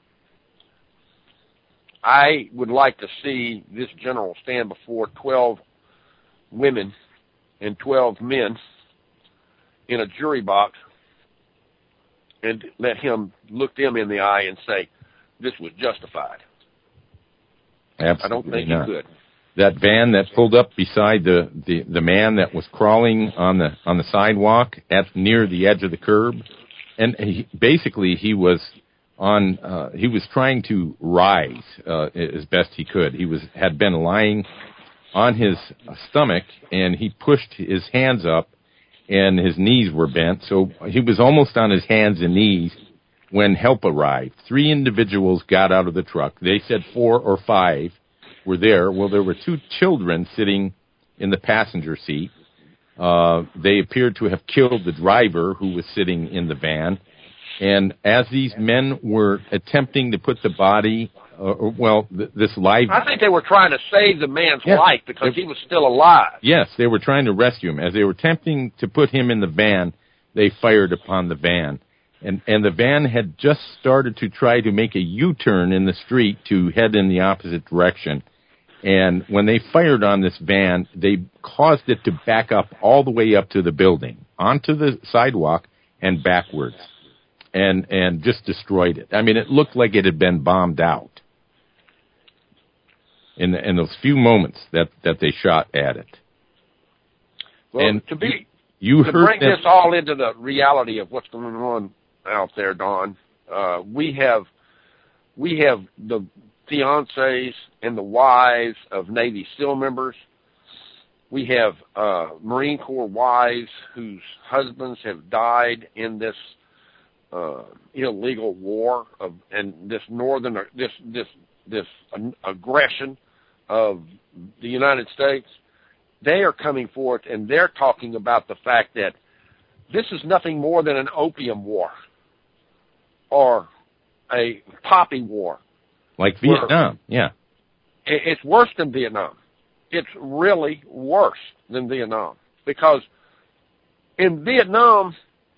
I would like to see this general stand before 12 women and 12 men in a jury box and let him look them in the eye and say, this was justified. Absolutely I don't think not. he could. That van that pulled up beside the man that was crawling on the sidewalk near the edge of the curb, and he was trying to rise as best he could. He had been lying on his stomach, and he pushed his hands up, and his knees were bent, so he was almost on his hands and knees when help arrived. 3 individuals got out of the truck. They said 4 or 5 were there. Well, there were 2 children sitting in the passenger seat. They appeared to have killed the driver who was sitting in the van. And as these men were attempting to put the body, this live... I think they were trying to save the man's life because he was still alive. Yes, they were trying to rescue him. As they were attempting to put him in the van, they fired upon the van. And the van had just started to try to make a U-turn in the street to head in the opposite direction. And when they fired on this van, they caused it to back up all the way up to the building, onto the sidewalk and backwards, and just destroyed it. I mean, it looked like it had been bombed out in those few moments that they shot at it. Well, and to bring this all into the reality of what's going on out there, Don, we have the fiancés and the wives of Navy SEAL members. We have Marine Corps wives whose husbands have died in this illegal war and this aggression of the United States. They are coming forth and they're talking about the fact that this is nothing more than an opium war or a poppy war. Like Vietnam, yeah. It's worse than Vietnam. It's really worse than Vietnam because in Vietnam,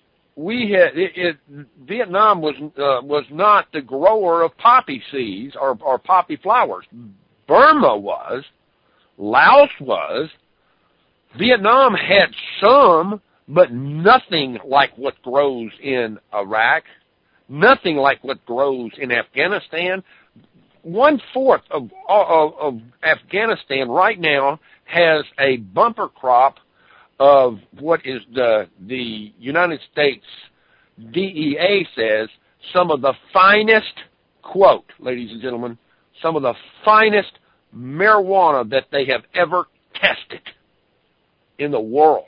Vietnam was not the grower of poppy seeds or poppy flowers. Burma was, Laos was, Vietnam had some, but nothing like what grows in Iraq nothing like what grows in Afghanistan. 1/4 of Afghanistan right now has a bumper crop of what is the United States DEA says some of the finest, quote, ladies and gentlemen, some of the finest marijuana that they have ever tested in the world.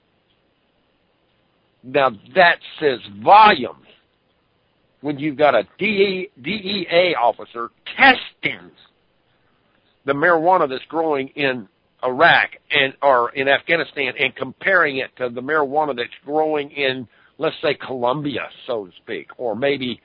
Now that says volumes when you've got a DEA officer testing the marijuana that's growing in Iraq or in Afghanistan and comparing it to the marijuana that's growing in, let's say, Colombia, so to speak, or maybe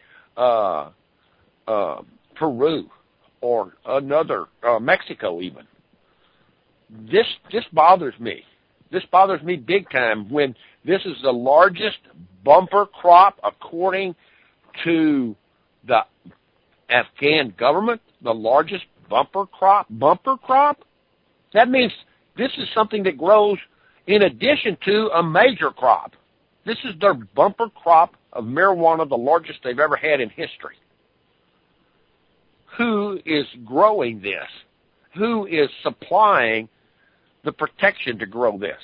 Peru or another Mexico even. This bothers me. This bothers me big time when this is the largest bumper crop according to the Afghan government, the largest bumper crop. That means this is something that grows in addition to a major crop. This is their bumper crop of marijuana, the largest they've ever had in history. Who is growing this? Who is supplying the protection to grow this?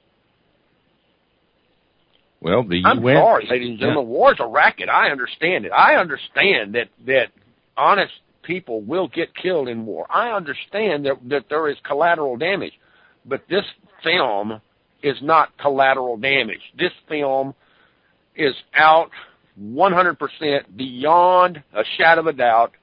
Well, the I'm UN... sorry, ladies and gentlemen, war's a racket. I understand it. I understand that honest people will get killed in war. I understand that there is collateral damage. But this film is not collateral damage. This film is out 100% beyond a shadow of a doubt,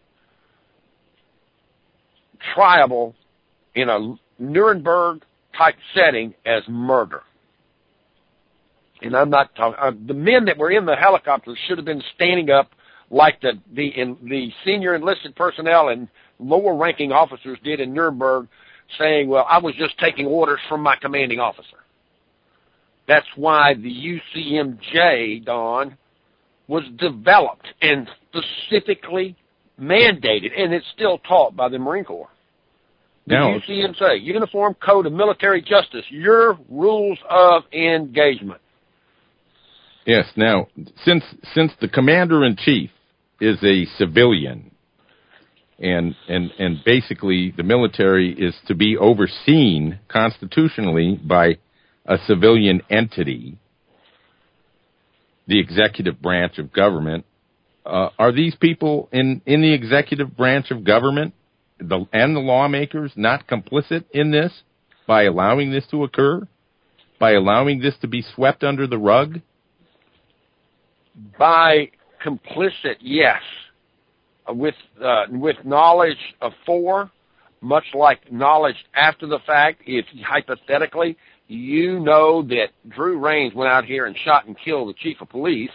triable in a Nuremberg-type setting as murder. And I'm not talking. The men that were in the helicopters should have been standing up like the senior enlisted personnel and lower-ranking officers did in Nuremberg, saying, well, I was just taking orders from my commanding officer. That's why the UCMJ, Don, was developed and specifically mandated, and it's still taught by the Marine Corps. The UCMJ, Uniform Code of Military Justice, your rules of engagement. Yes. Now, since the commander-in-chief is a civilian, and basically the military is to be overseen constitutionally by a civilian entity, the executive branch of government, are these people in the executive branch of government and the lawmakers not complicit in this by allowing this to occur, by allowing this to be swept under the rug? By complicit, yes. With knowledge afore, much like knowledge after the fact, if hypothetically you know that Drew Rains went out here and shot and killed the chief of police,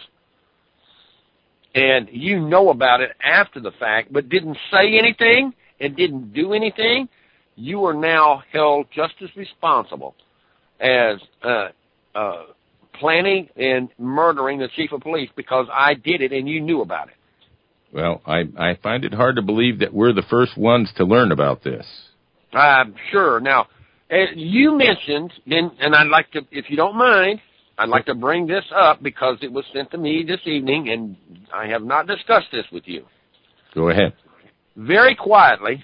and you know about it after the fact, but didn't say anything and didn't do anything, you are now held just as responsible as planning and murdering the chief of police because I did it and you knew about it. Well, I find it hard to believe that we're the first ones to learn about this. Sure. Now, you mentioned, and I'd like to, if you don't mind, I'd like to bring this up because it was sent to me this evening, and I have not discussed this with you. Go ahead. Very quietly,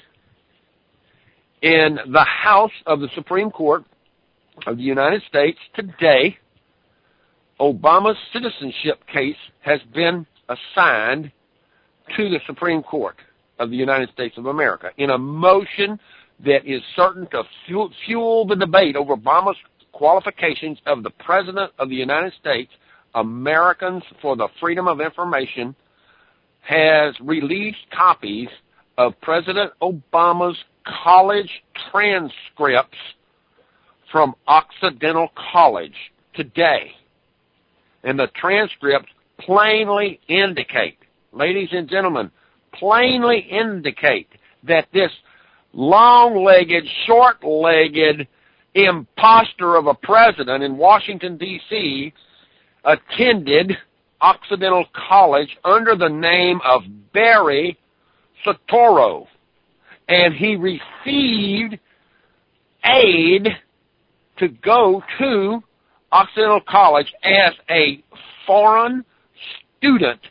in the House of the Supreme Court of the United States today, Obama's citizenship case has been assigned to the Supreme Court of the United States of America in a motion that is certain to fuel the debate over Obama's qualifications of the President of the United States. Americans for the Freedom of Information has released copies of President Obama's college transcripts from Occidental College today. And the transcripts plainly indicate, ladies and gentlemen, plainly indicate that this long-legged, short-legged imposter of a president in Washington, D.C. attended Occidental College under the name of Barry Soetoro, and he received aid to go to Occidental College as a foreign student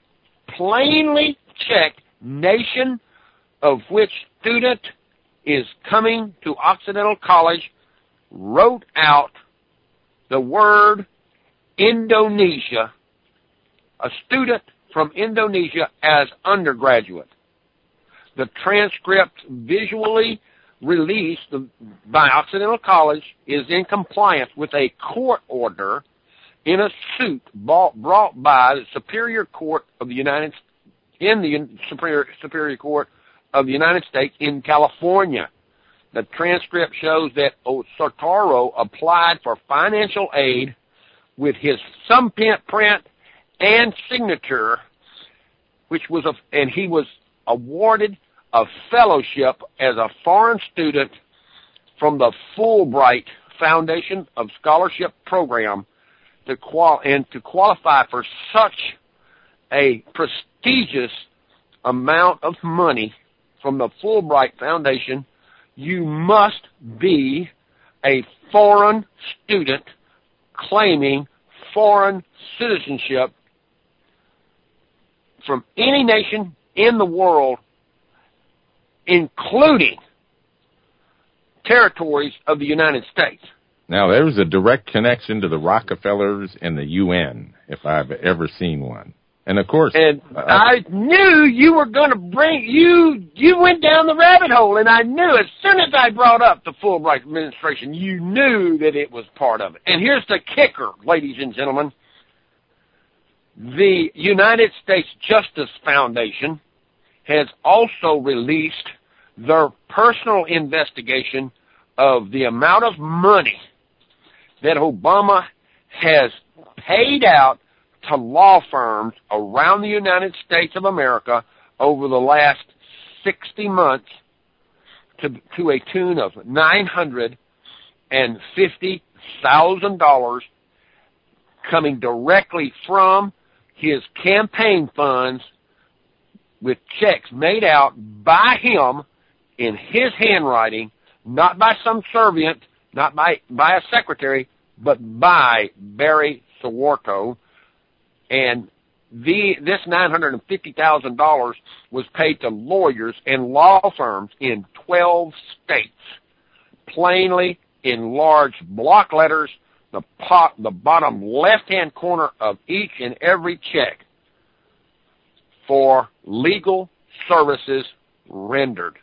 plainly check nation of which student is coming to Occidental College, wrote out the word Indonesia, a student from Indonesia as undergraduate. The transcript visually released by Occidental College is in compliance with a court order in a suit brought by the Superior Court of the United Superior Court of the United States in California. The transcript shows that Sotaro applied for financial aid with his thumbprint and signature, and he was awarded a fellowship as a foreign student from the Fulbright Foundation of Scholarship Program to qualify for such a prestigious amount of money from the Fulbright Foundation. You must be a foreign student claiming foreign citizenship from any nation in the world, including territories of the United States. Now, there's a direct connection to the Rockefellers and the UN, if I've ever seen one. And, of course... And I knew you were going to you went down the rabbit hole, and I knew as soon as I brought up the Fulbright administration, you knew that it was part of it. And here's the kicker, ladies and gentlemen. The United States Justice Foundation has also released their personal investigation of the amount of money that Obama has paid out to law firms around the United States of America over the last 60 months to a tune of $950,000 coming directly from his campaign funds with checks made out by him in his handwriting, not by some servant, not by a secretary, but by Barry Soetoro. And this $950,000 was paid to lawyers and law firms in 12 states, plainly in large block letters, the bottom left-hand corner of each and every check for legal services rendered.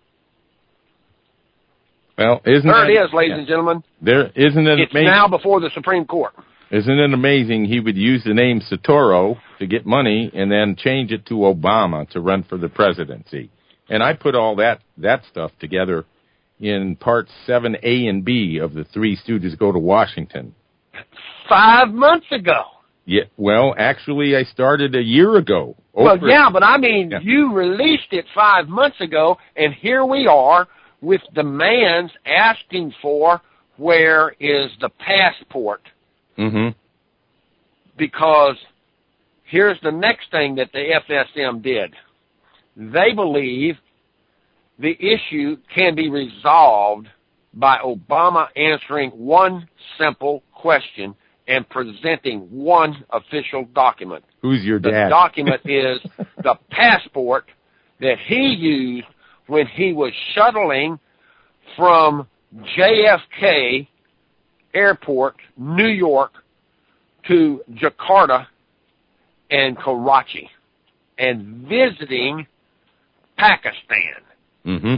Well, there it is, ladies and gentlemen. It's amazing? Now before the Supreme Court. Isn't it amazing he would use the name Soetoro to get money and then change it to Obama to run for the presidency? And I put all that stuff together in parts 7A and B of the Three Stooges Go to Washington. 5 months ago. Yeah, well, actually, I started a year ago. Well, yeah, but I mean, you released it 5 months ago, and here we are with demands asking for where is the passport. Mm-hmm. Because here's the next thing that the FSM did. They believe the issue can be resolved by Obama answering one simple question and presenting one official document. Who's your dad? The document is the passport that he used when he was shuttling from JFK Airport, New York, to Jakarta and Karachi, and visiting Pakistan in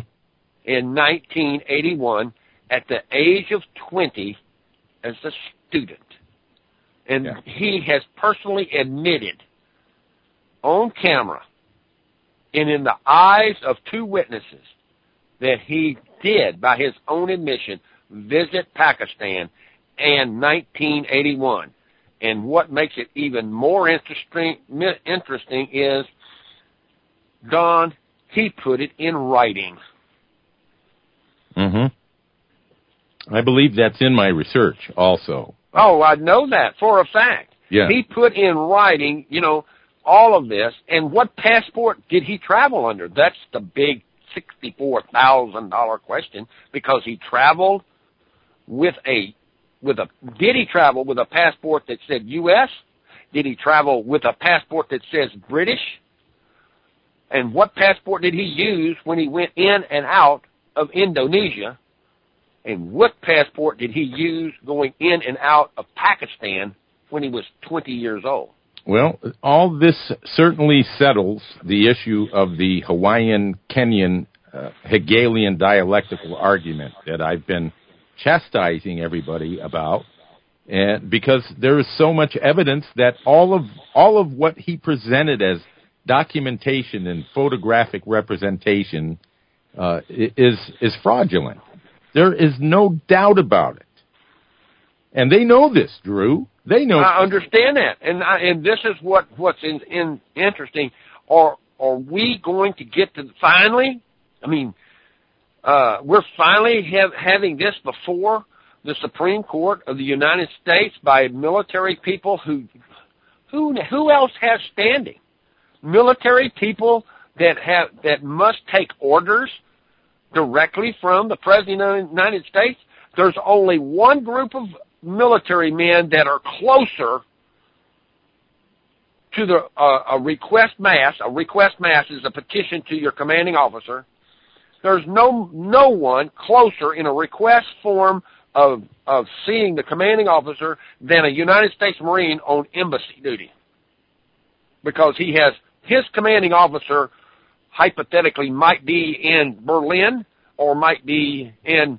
1981 at the age of 20 as a student. And he has personally admitted on camera and in the eyes of two witnesses that he did, by his own admission, visit Pakistan in 1981. And what makes it even more interesting is, Don, he put it in writing. Mm-hmm. I believe that's in my research also. Oh, I know that for a fact. Yeah. He put in writing, all of this. And what passport did he travel under? That's the big $64,000 question, because he traveled did he travel with a passport that said U.S.? Did he travel with a passport that says British? And what passport did he use when he went in and out of Indonesia? And what passport did he use going in and out of Pakistan when he was 20 years old? Well, all this certainly settles the issue of the Hawaiian-Kenyan Hegelian dialectical argument that I've been chastising everybody about, and because there is so much evidence that all of what he presented as documentation and photographic representation is fraudulent. There is no doubt about it, and they know this, Drew. They know. I understand that, and this is what's interesting. Are we going to get to finally? I mean, we're finally having this before the Supreme Court of the United States by military people who else has standing? Military people that must take orders directly from the President of the United States. There's only one group of military men that are closer to the a request mass. A request mass is a petition to your commanding officer. There's no one closer in a request form of seeing the commanding officer than a United States Marine on embassy duty, because he has his commanding officer hypothetically might be in Berlin or might be in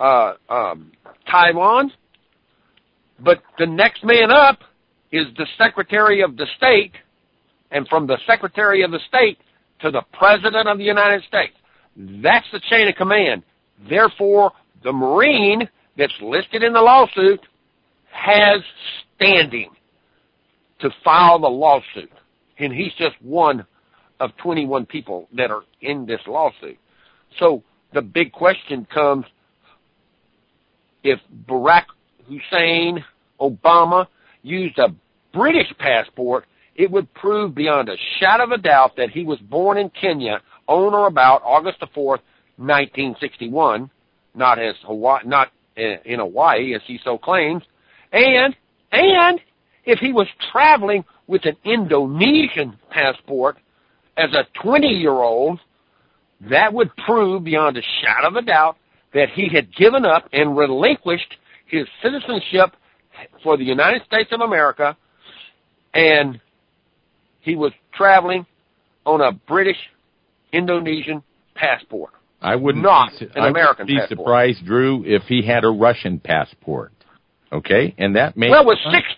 Taiwan, but the next man up is the Secretary of the State, and from the Secretary of the State to the President of the United States. That's the chain of command. Therefore, the Marine that's listed in the lawsuit has standing to file the lawsuit. And he's just one of 21 people that are in this lawsuit. So the big question comes, if Barack Hussein Obama used a British passport, it would prove beyond a shadow of a doubt that he was born in Kenya on or about August the 4th, 1961, not in Hawaii, as he so claims, and if he was traveling with an Indonesian passport as a 20-year-old, that would prove beyond a shadow of a doubt that he had given up and relinquished his citizenship for the United States of America, and he was traveling on a British Indonesian passport. I wouldn't be surprised, Drew, if he had a Russian passport. Okay, and that may with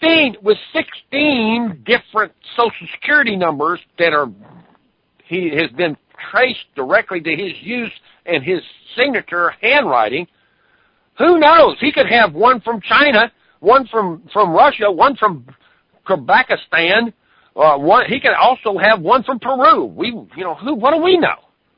16 different Social Security numbers that he has been traced directly to his use and his signature handwriting. Who knows? He could have one from China, one from Russia, one from Kazakhstan. He could also have one from Peru. What do we know?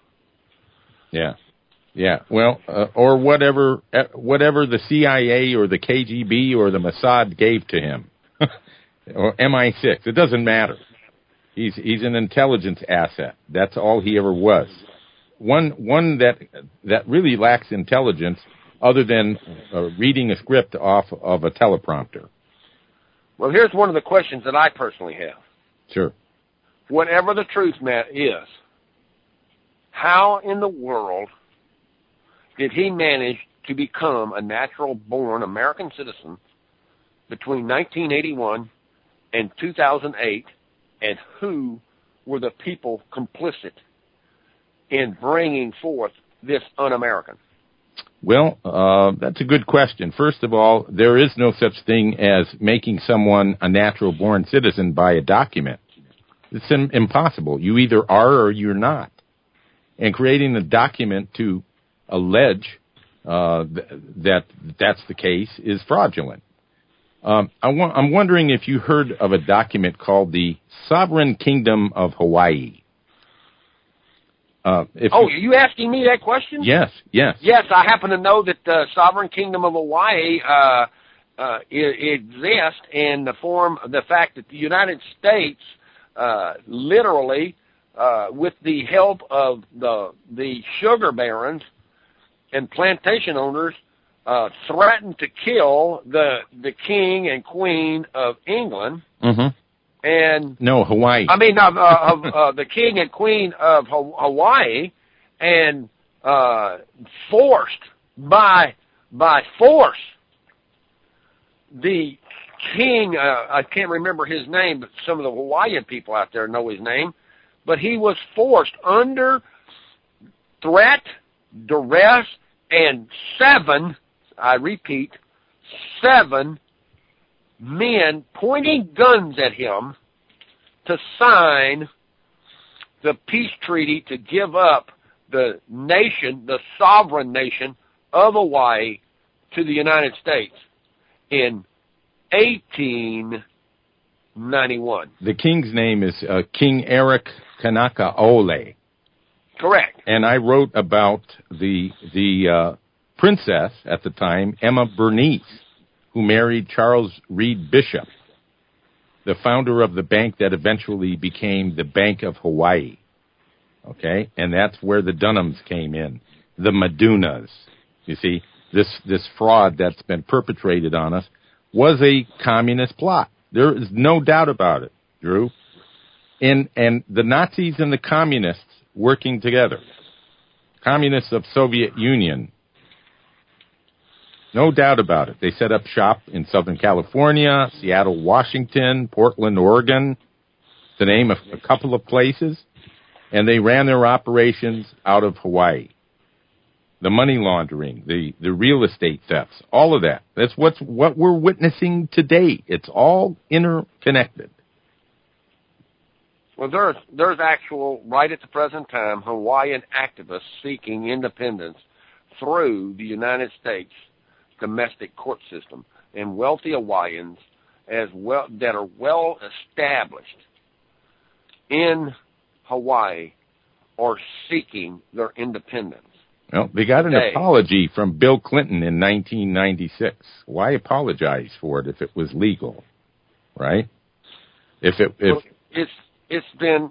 Yeah. Well, or whatever the CIA or the KGB or the Mossad gave to him, or MI6. It doesn't matter. He's an intelligence asset. That's all he ever was. One that really lacks intelligence, other than reading a script off of a teleprompter. Well, here's one of the questions that I personally have. Sure. Whatever the truth, Matt, is, how in the world did he manage to become a natural-born American citizen between 1981 and 2008, and who were the people complicit in bringing forth this un-American? Well, that's a good question. First of all, there is no such thing as making someone a natural-born citizen by a document. It's impossible. You either are or you're not. And creating a document to allege that's the case is fraudulent. I'm wondering if you heard of a document called the Sovereign Kingdom of Hawaii. Are you asking me that question? Yes. Yes, I happen to know that the Sovereign Kingdom of Hawaii exists in the fact that the United States literally, with the help of the sugar barons and plantation owners, threatened to kill the king and queen of England, and Hawaii. I mean, the king and queen of Hawaii, and forced by force the king. I can't remember his name, but some of the Hawaiian people out there know his name. But he was forced under threat, duress, and 7 men pointing guns at him to sign the peace treaty to give up the nation, the sovereign nation of Hawaii, to the United States in 1891. The king's name is King Eric Kanakaole. Correct. And I wrote about the princess at the time, Emma Bernice, who married Charles Reed Bishop, the founder of the bank that eventually became the Bank of Hawaii. Okay? And that's where the Dunhams came in, the Madunas. You see, this fraud that's been perpetrated on us was a communist plot. There is no doubt about it, Drew. And the Nazis and the communists working together. Communists of Soviet Union. No doubt about it. They set up shop in Southern California, Seattle, Washington, Portland, Oregon, to name a couple of places. And they ran their operations out of Hawaii. The money laundering, the real estate thefts, all of that. That's what we're witnessing today. It's all interconnected. Well, there's actual, right at the present time, Hawaiian activists seeking independence through the United States domestic court system, and wealthy Hawaiians as well that are well established in Hawaii are seeking their independence. Well, they got an apology from Bill Clinton in 1996. Why apologize for it if it was legal, right? It's been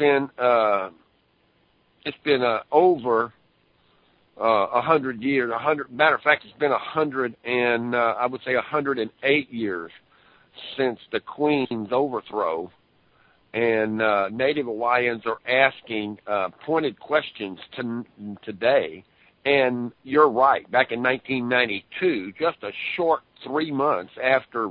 over 100 years. Matter of fact, it's been 108 years since the Queen's overthrow, and Native Hawaiians are asking pointed questions today. And you're right. Back in 1992, just a short 3 months after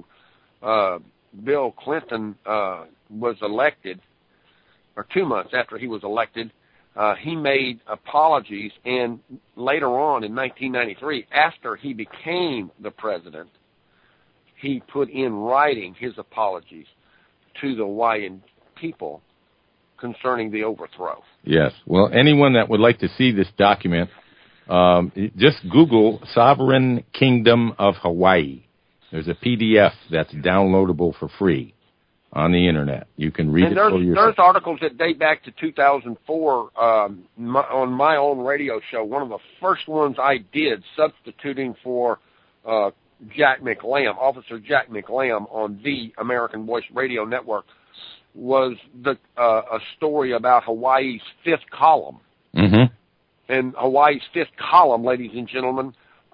Bill Clinton was elected, or 2 months after he was elected, he made apologies, and later on in 1993, after he became the president, he put in writing his apologies to the Hawaiian people concerning the overthrow. Yes. Well, anyone that would like to see this document, just Google Sovereign Kingdom of Hawaii. There's a PDF that's downloadable for free on the internet. You can read it for yourself. There's articles that date back to 2004 on my own radio show. One of the first ones I did, substituting for Jack McLam, Officer Jack McLam, on the American Voice Radio Network, was a story about Hawaii's fifth column. Mm-hmm. And Hawaii's fifth column, ladies and gentlemen,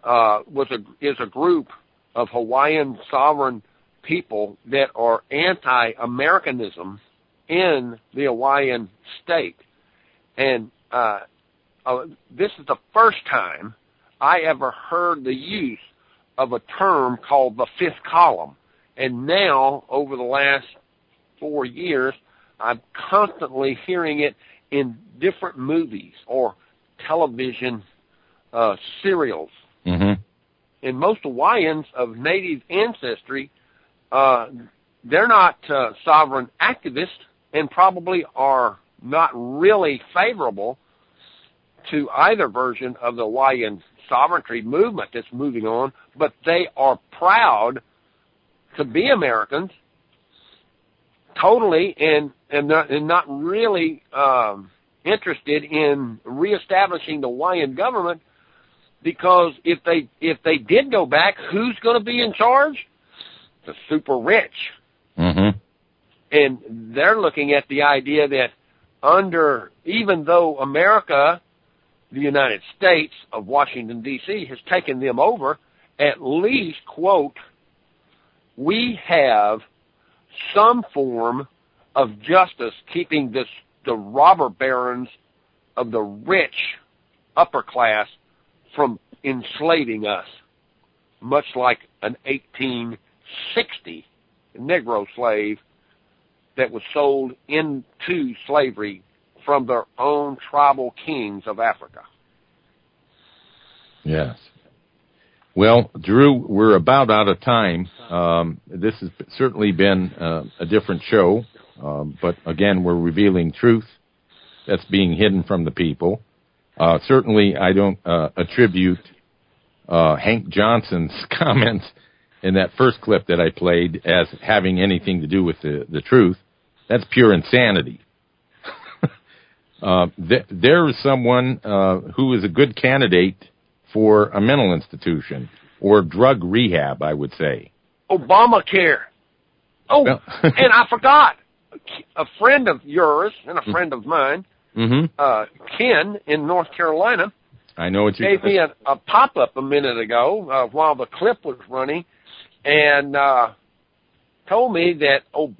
is a group of Hawaiian sovereign people that are anti-Americanism in the Hawaiian state. And this is the first time I ever heard the use of a term called the fifth column. And now, over the last 4 years, I'm constantly hearing it in different movies or television serials. Mm-hmm. And most Hawaiians of native ancestry, they're not sovereign activists and probably are not really favorable to either version of the Hawaiian sovereignty movement that's moving on, but they are proud to be Americans totally and not really interested in reestablishing the Hawaiian government, because if they did go back, who's going to be in charge? The super rich. Mm-hmm. And they're looking at the idea that even though America, the United States of Washington, D.C., has taken them over, at least, quote, we have some form of justice keeping the robber barons of the rich upper class from enslaving us, much like an 1860 Negro slave that was sold into slavery from their own tribal kings of Africa. Yes. Well, Drew, we're about out of time. This has certainly been a different show, but again, we're revealing truth that's being hidden from the people. Certainly, I don't attribute Hank Johnson's comments in that first clip that I played as having anything to do with the truth. That's pure insanity. There is someone who is a good candidate for a mental institution or drug rehab, I would say. Obamacare. Oh, well. And I forgot. A friend of yours and a friend of mine, Ken in North Carolina, I know what you gave me a pop-up a minute ago while the clip was running, and told me that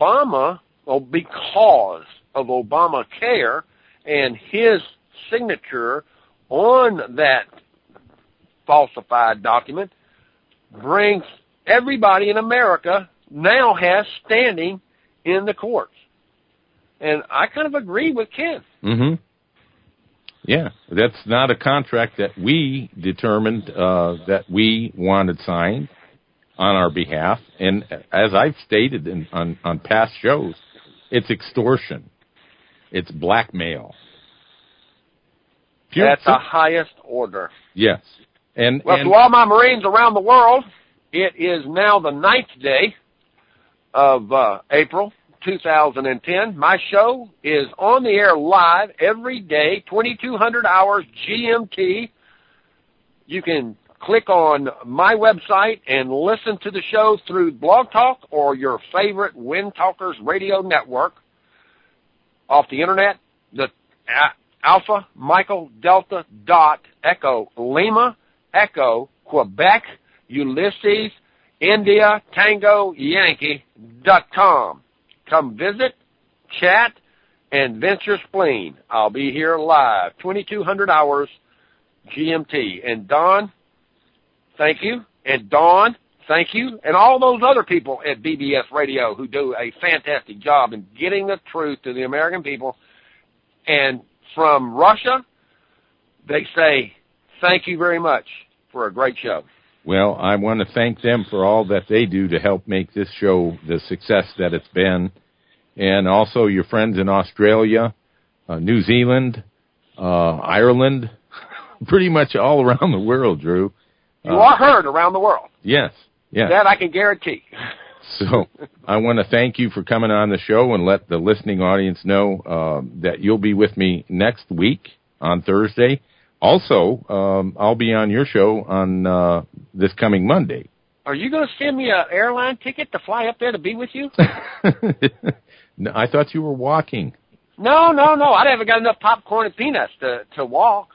because of Obamacare and his signature on that falsified document, brings everybody in America now has standing in the courts. And I kind of agree with Ken. Yeah, that's not a contract that we determined that we wanted signed on our behalf. And as I've stated on past shows, it's extortion. It's blackmail. That's the highest order. Yes. And to all my Marines around the world, it is now the 9th day of April 2010. My show is on the air live every day, 2200 hours GMT. You can click on my website and listen to the show through Blog Talk or your favorite Wind Talkers radio network off the internet. The Alpha Michael Delta Dot Echo Lima Echo Quebec Ulysses India Tango Yankee.com. Come visit, chat, and vent your spleen. I'll be here live, 2200 hours GMT. And Don, thank you. And Dawn, thank you. And all those other people at BBS Radio who do a fantastic job in getting the truth to the American people. And from Russia, they say, thank you very much for a great show. Well, I want to thank them for all that they do to help make this show the success that it's been. And also your friends in Australia, New Zealand, Ireland, pretty much all around the world, Drew. You are heard around the world. Yes. That I can guarantee. So I want to thank you for coming on the show and let the listening audience know that you'll be with me next week on Thursday. Also, I'll be on your show on this coming Monday. Are you going to send me an airline ticket to fly up there to be with you? No, I thought you were walking. No. I haven't got enough popcorn and peanuts to walk.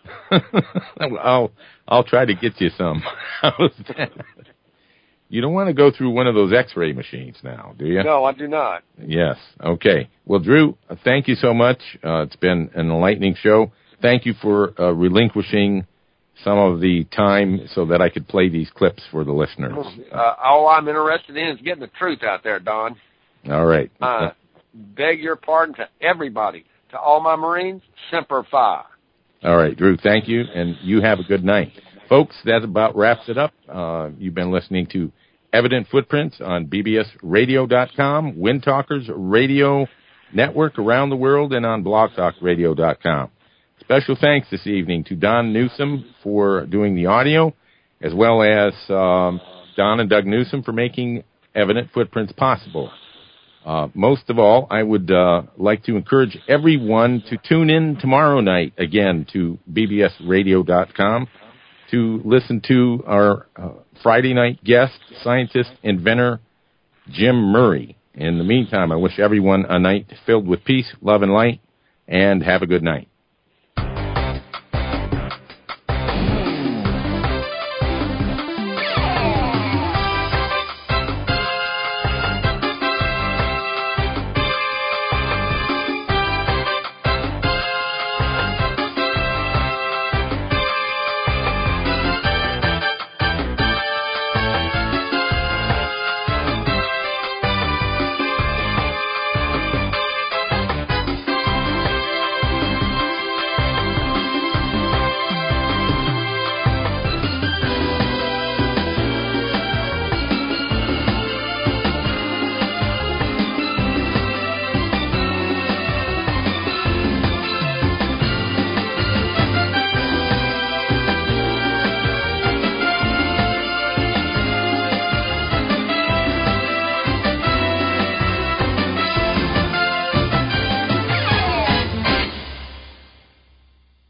I'll try to get you some. How's that? You don't want to go through one of those X-ray machines now, do you? No, I do not. Yes. Okay. Well, Drew, thank you so much. It's been an enlightening show. Thank you for relinquishing some of the time so that I could play these clips for the listeners. All I'm interested in is getting the truth out there, Don. All right. Beg your pardon to everybody. To all my Marines, Semper Fi. All right, Drew, thank you, and you have a good night. Folks, that about wraps it up. You've been listening to Evident Footprints on bbsradio.com, Wind Talkers Radio Network around the world, and on blogtalkradio.com. Special thanks this evening to Don Newsom for doing the audio, as well as Don and Doug Newsom for making Evident Footprints possible. Most of all, I would like to encourage everyone to tune in tomorrow night again to bbsradio.com to listen to our Friday night guest, scientist, inventor, Jim Murray. In the meantime, I wish everyone a night filled with peace, love, and light, and have a good night.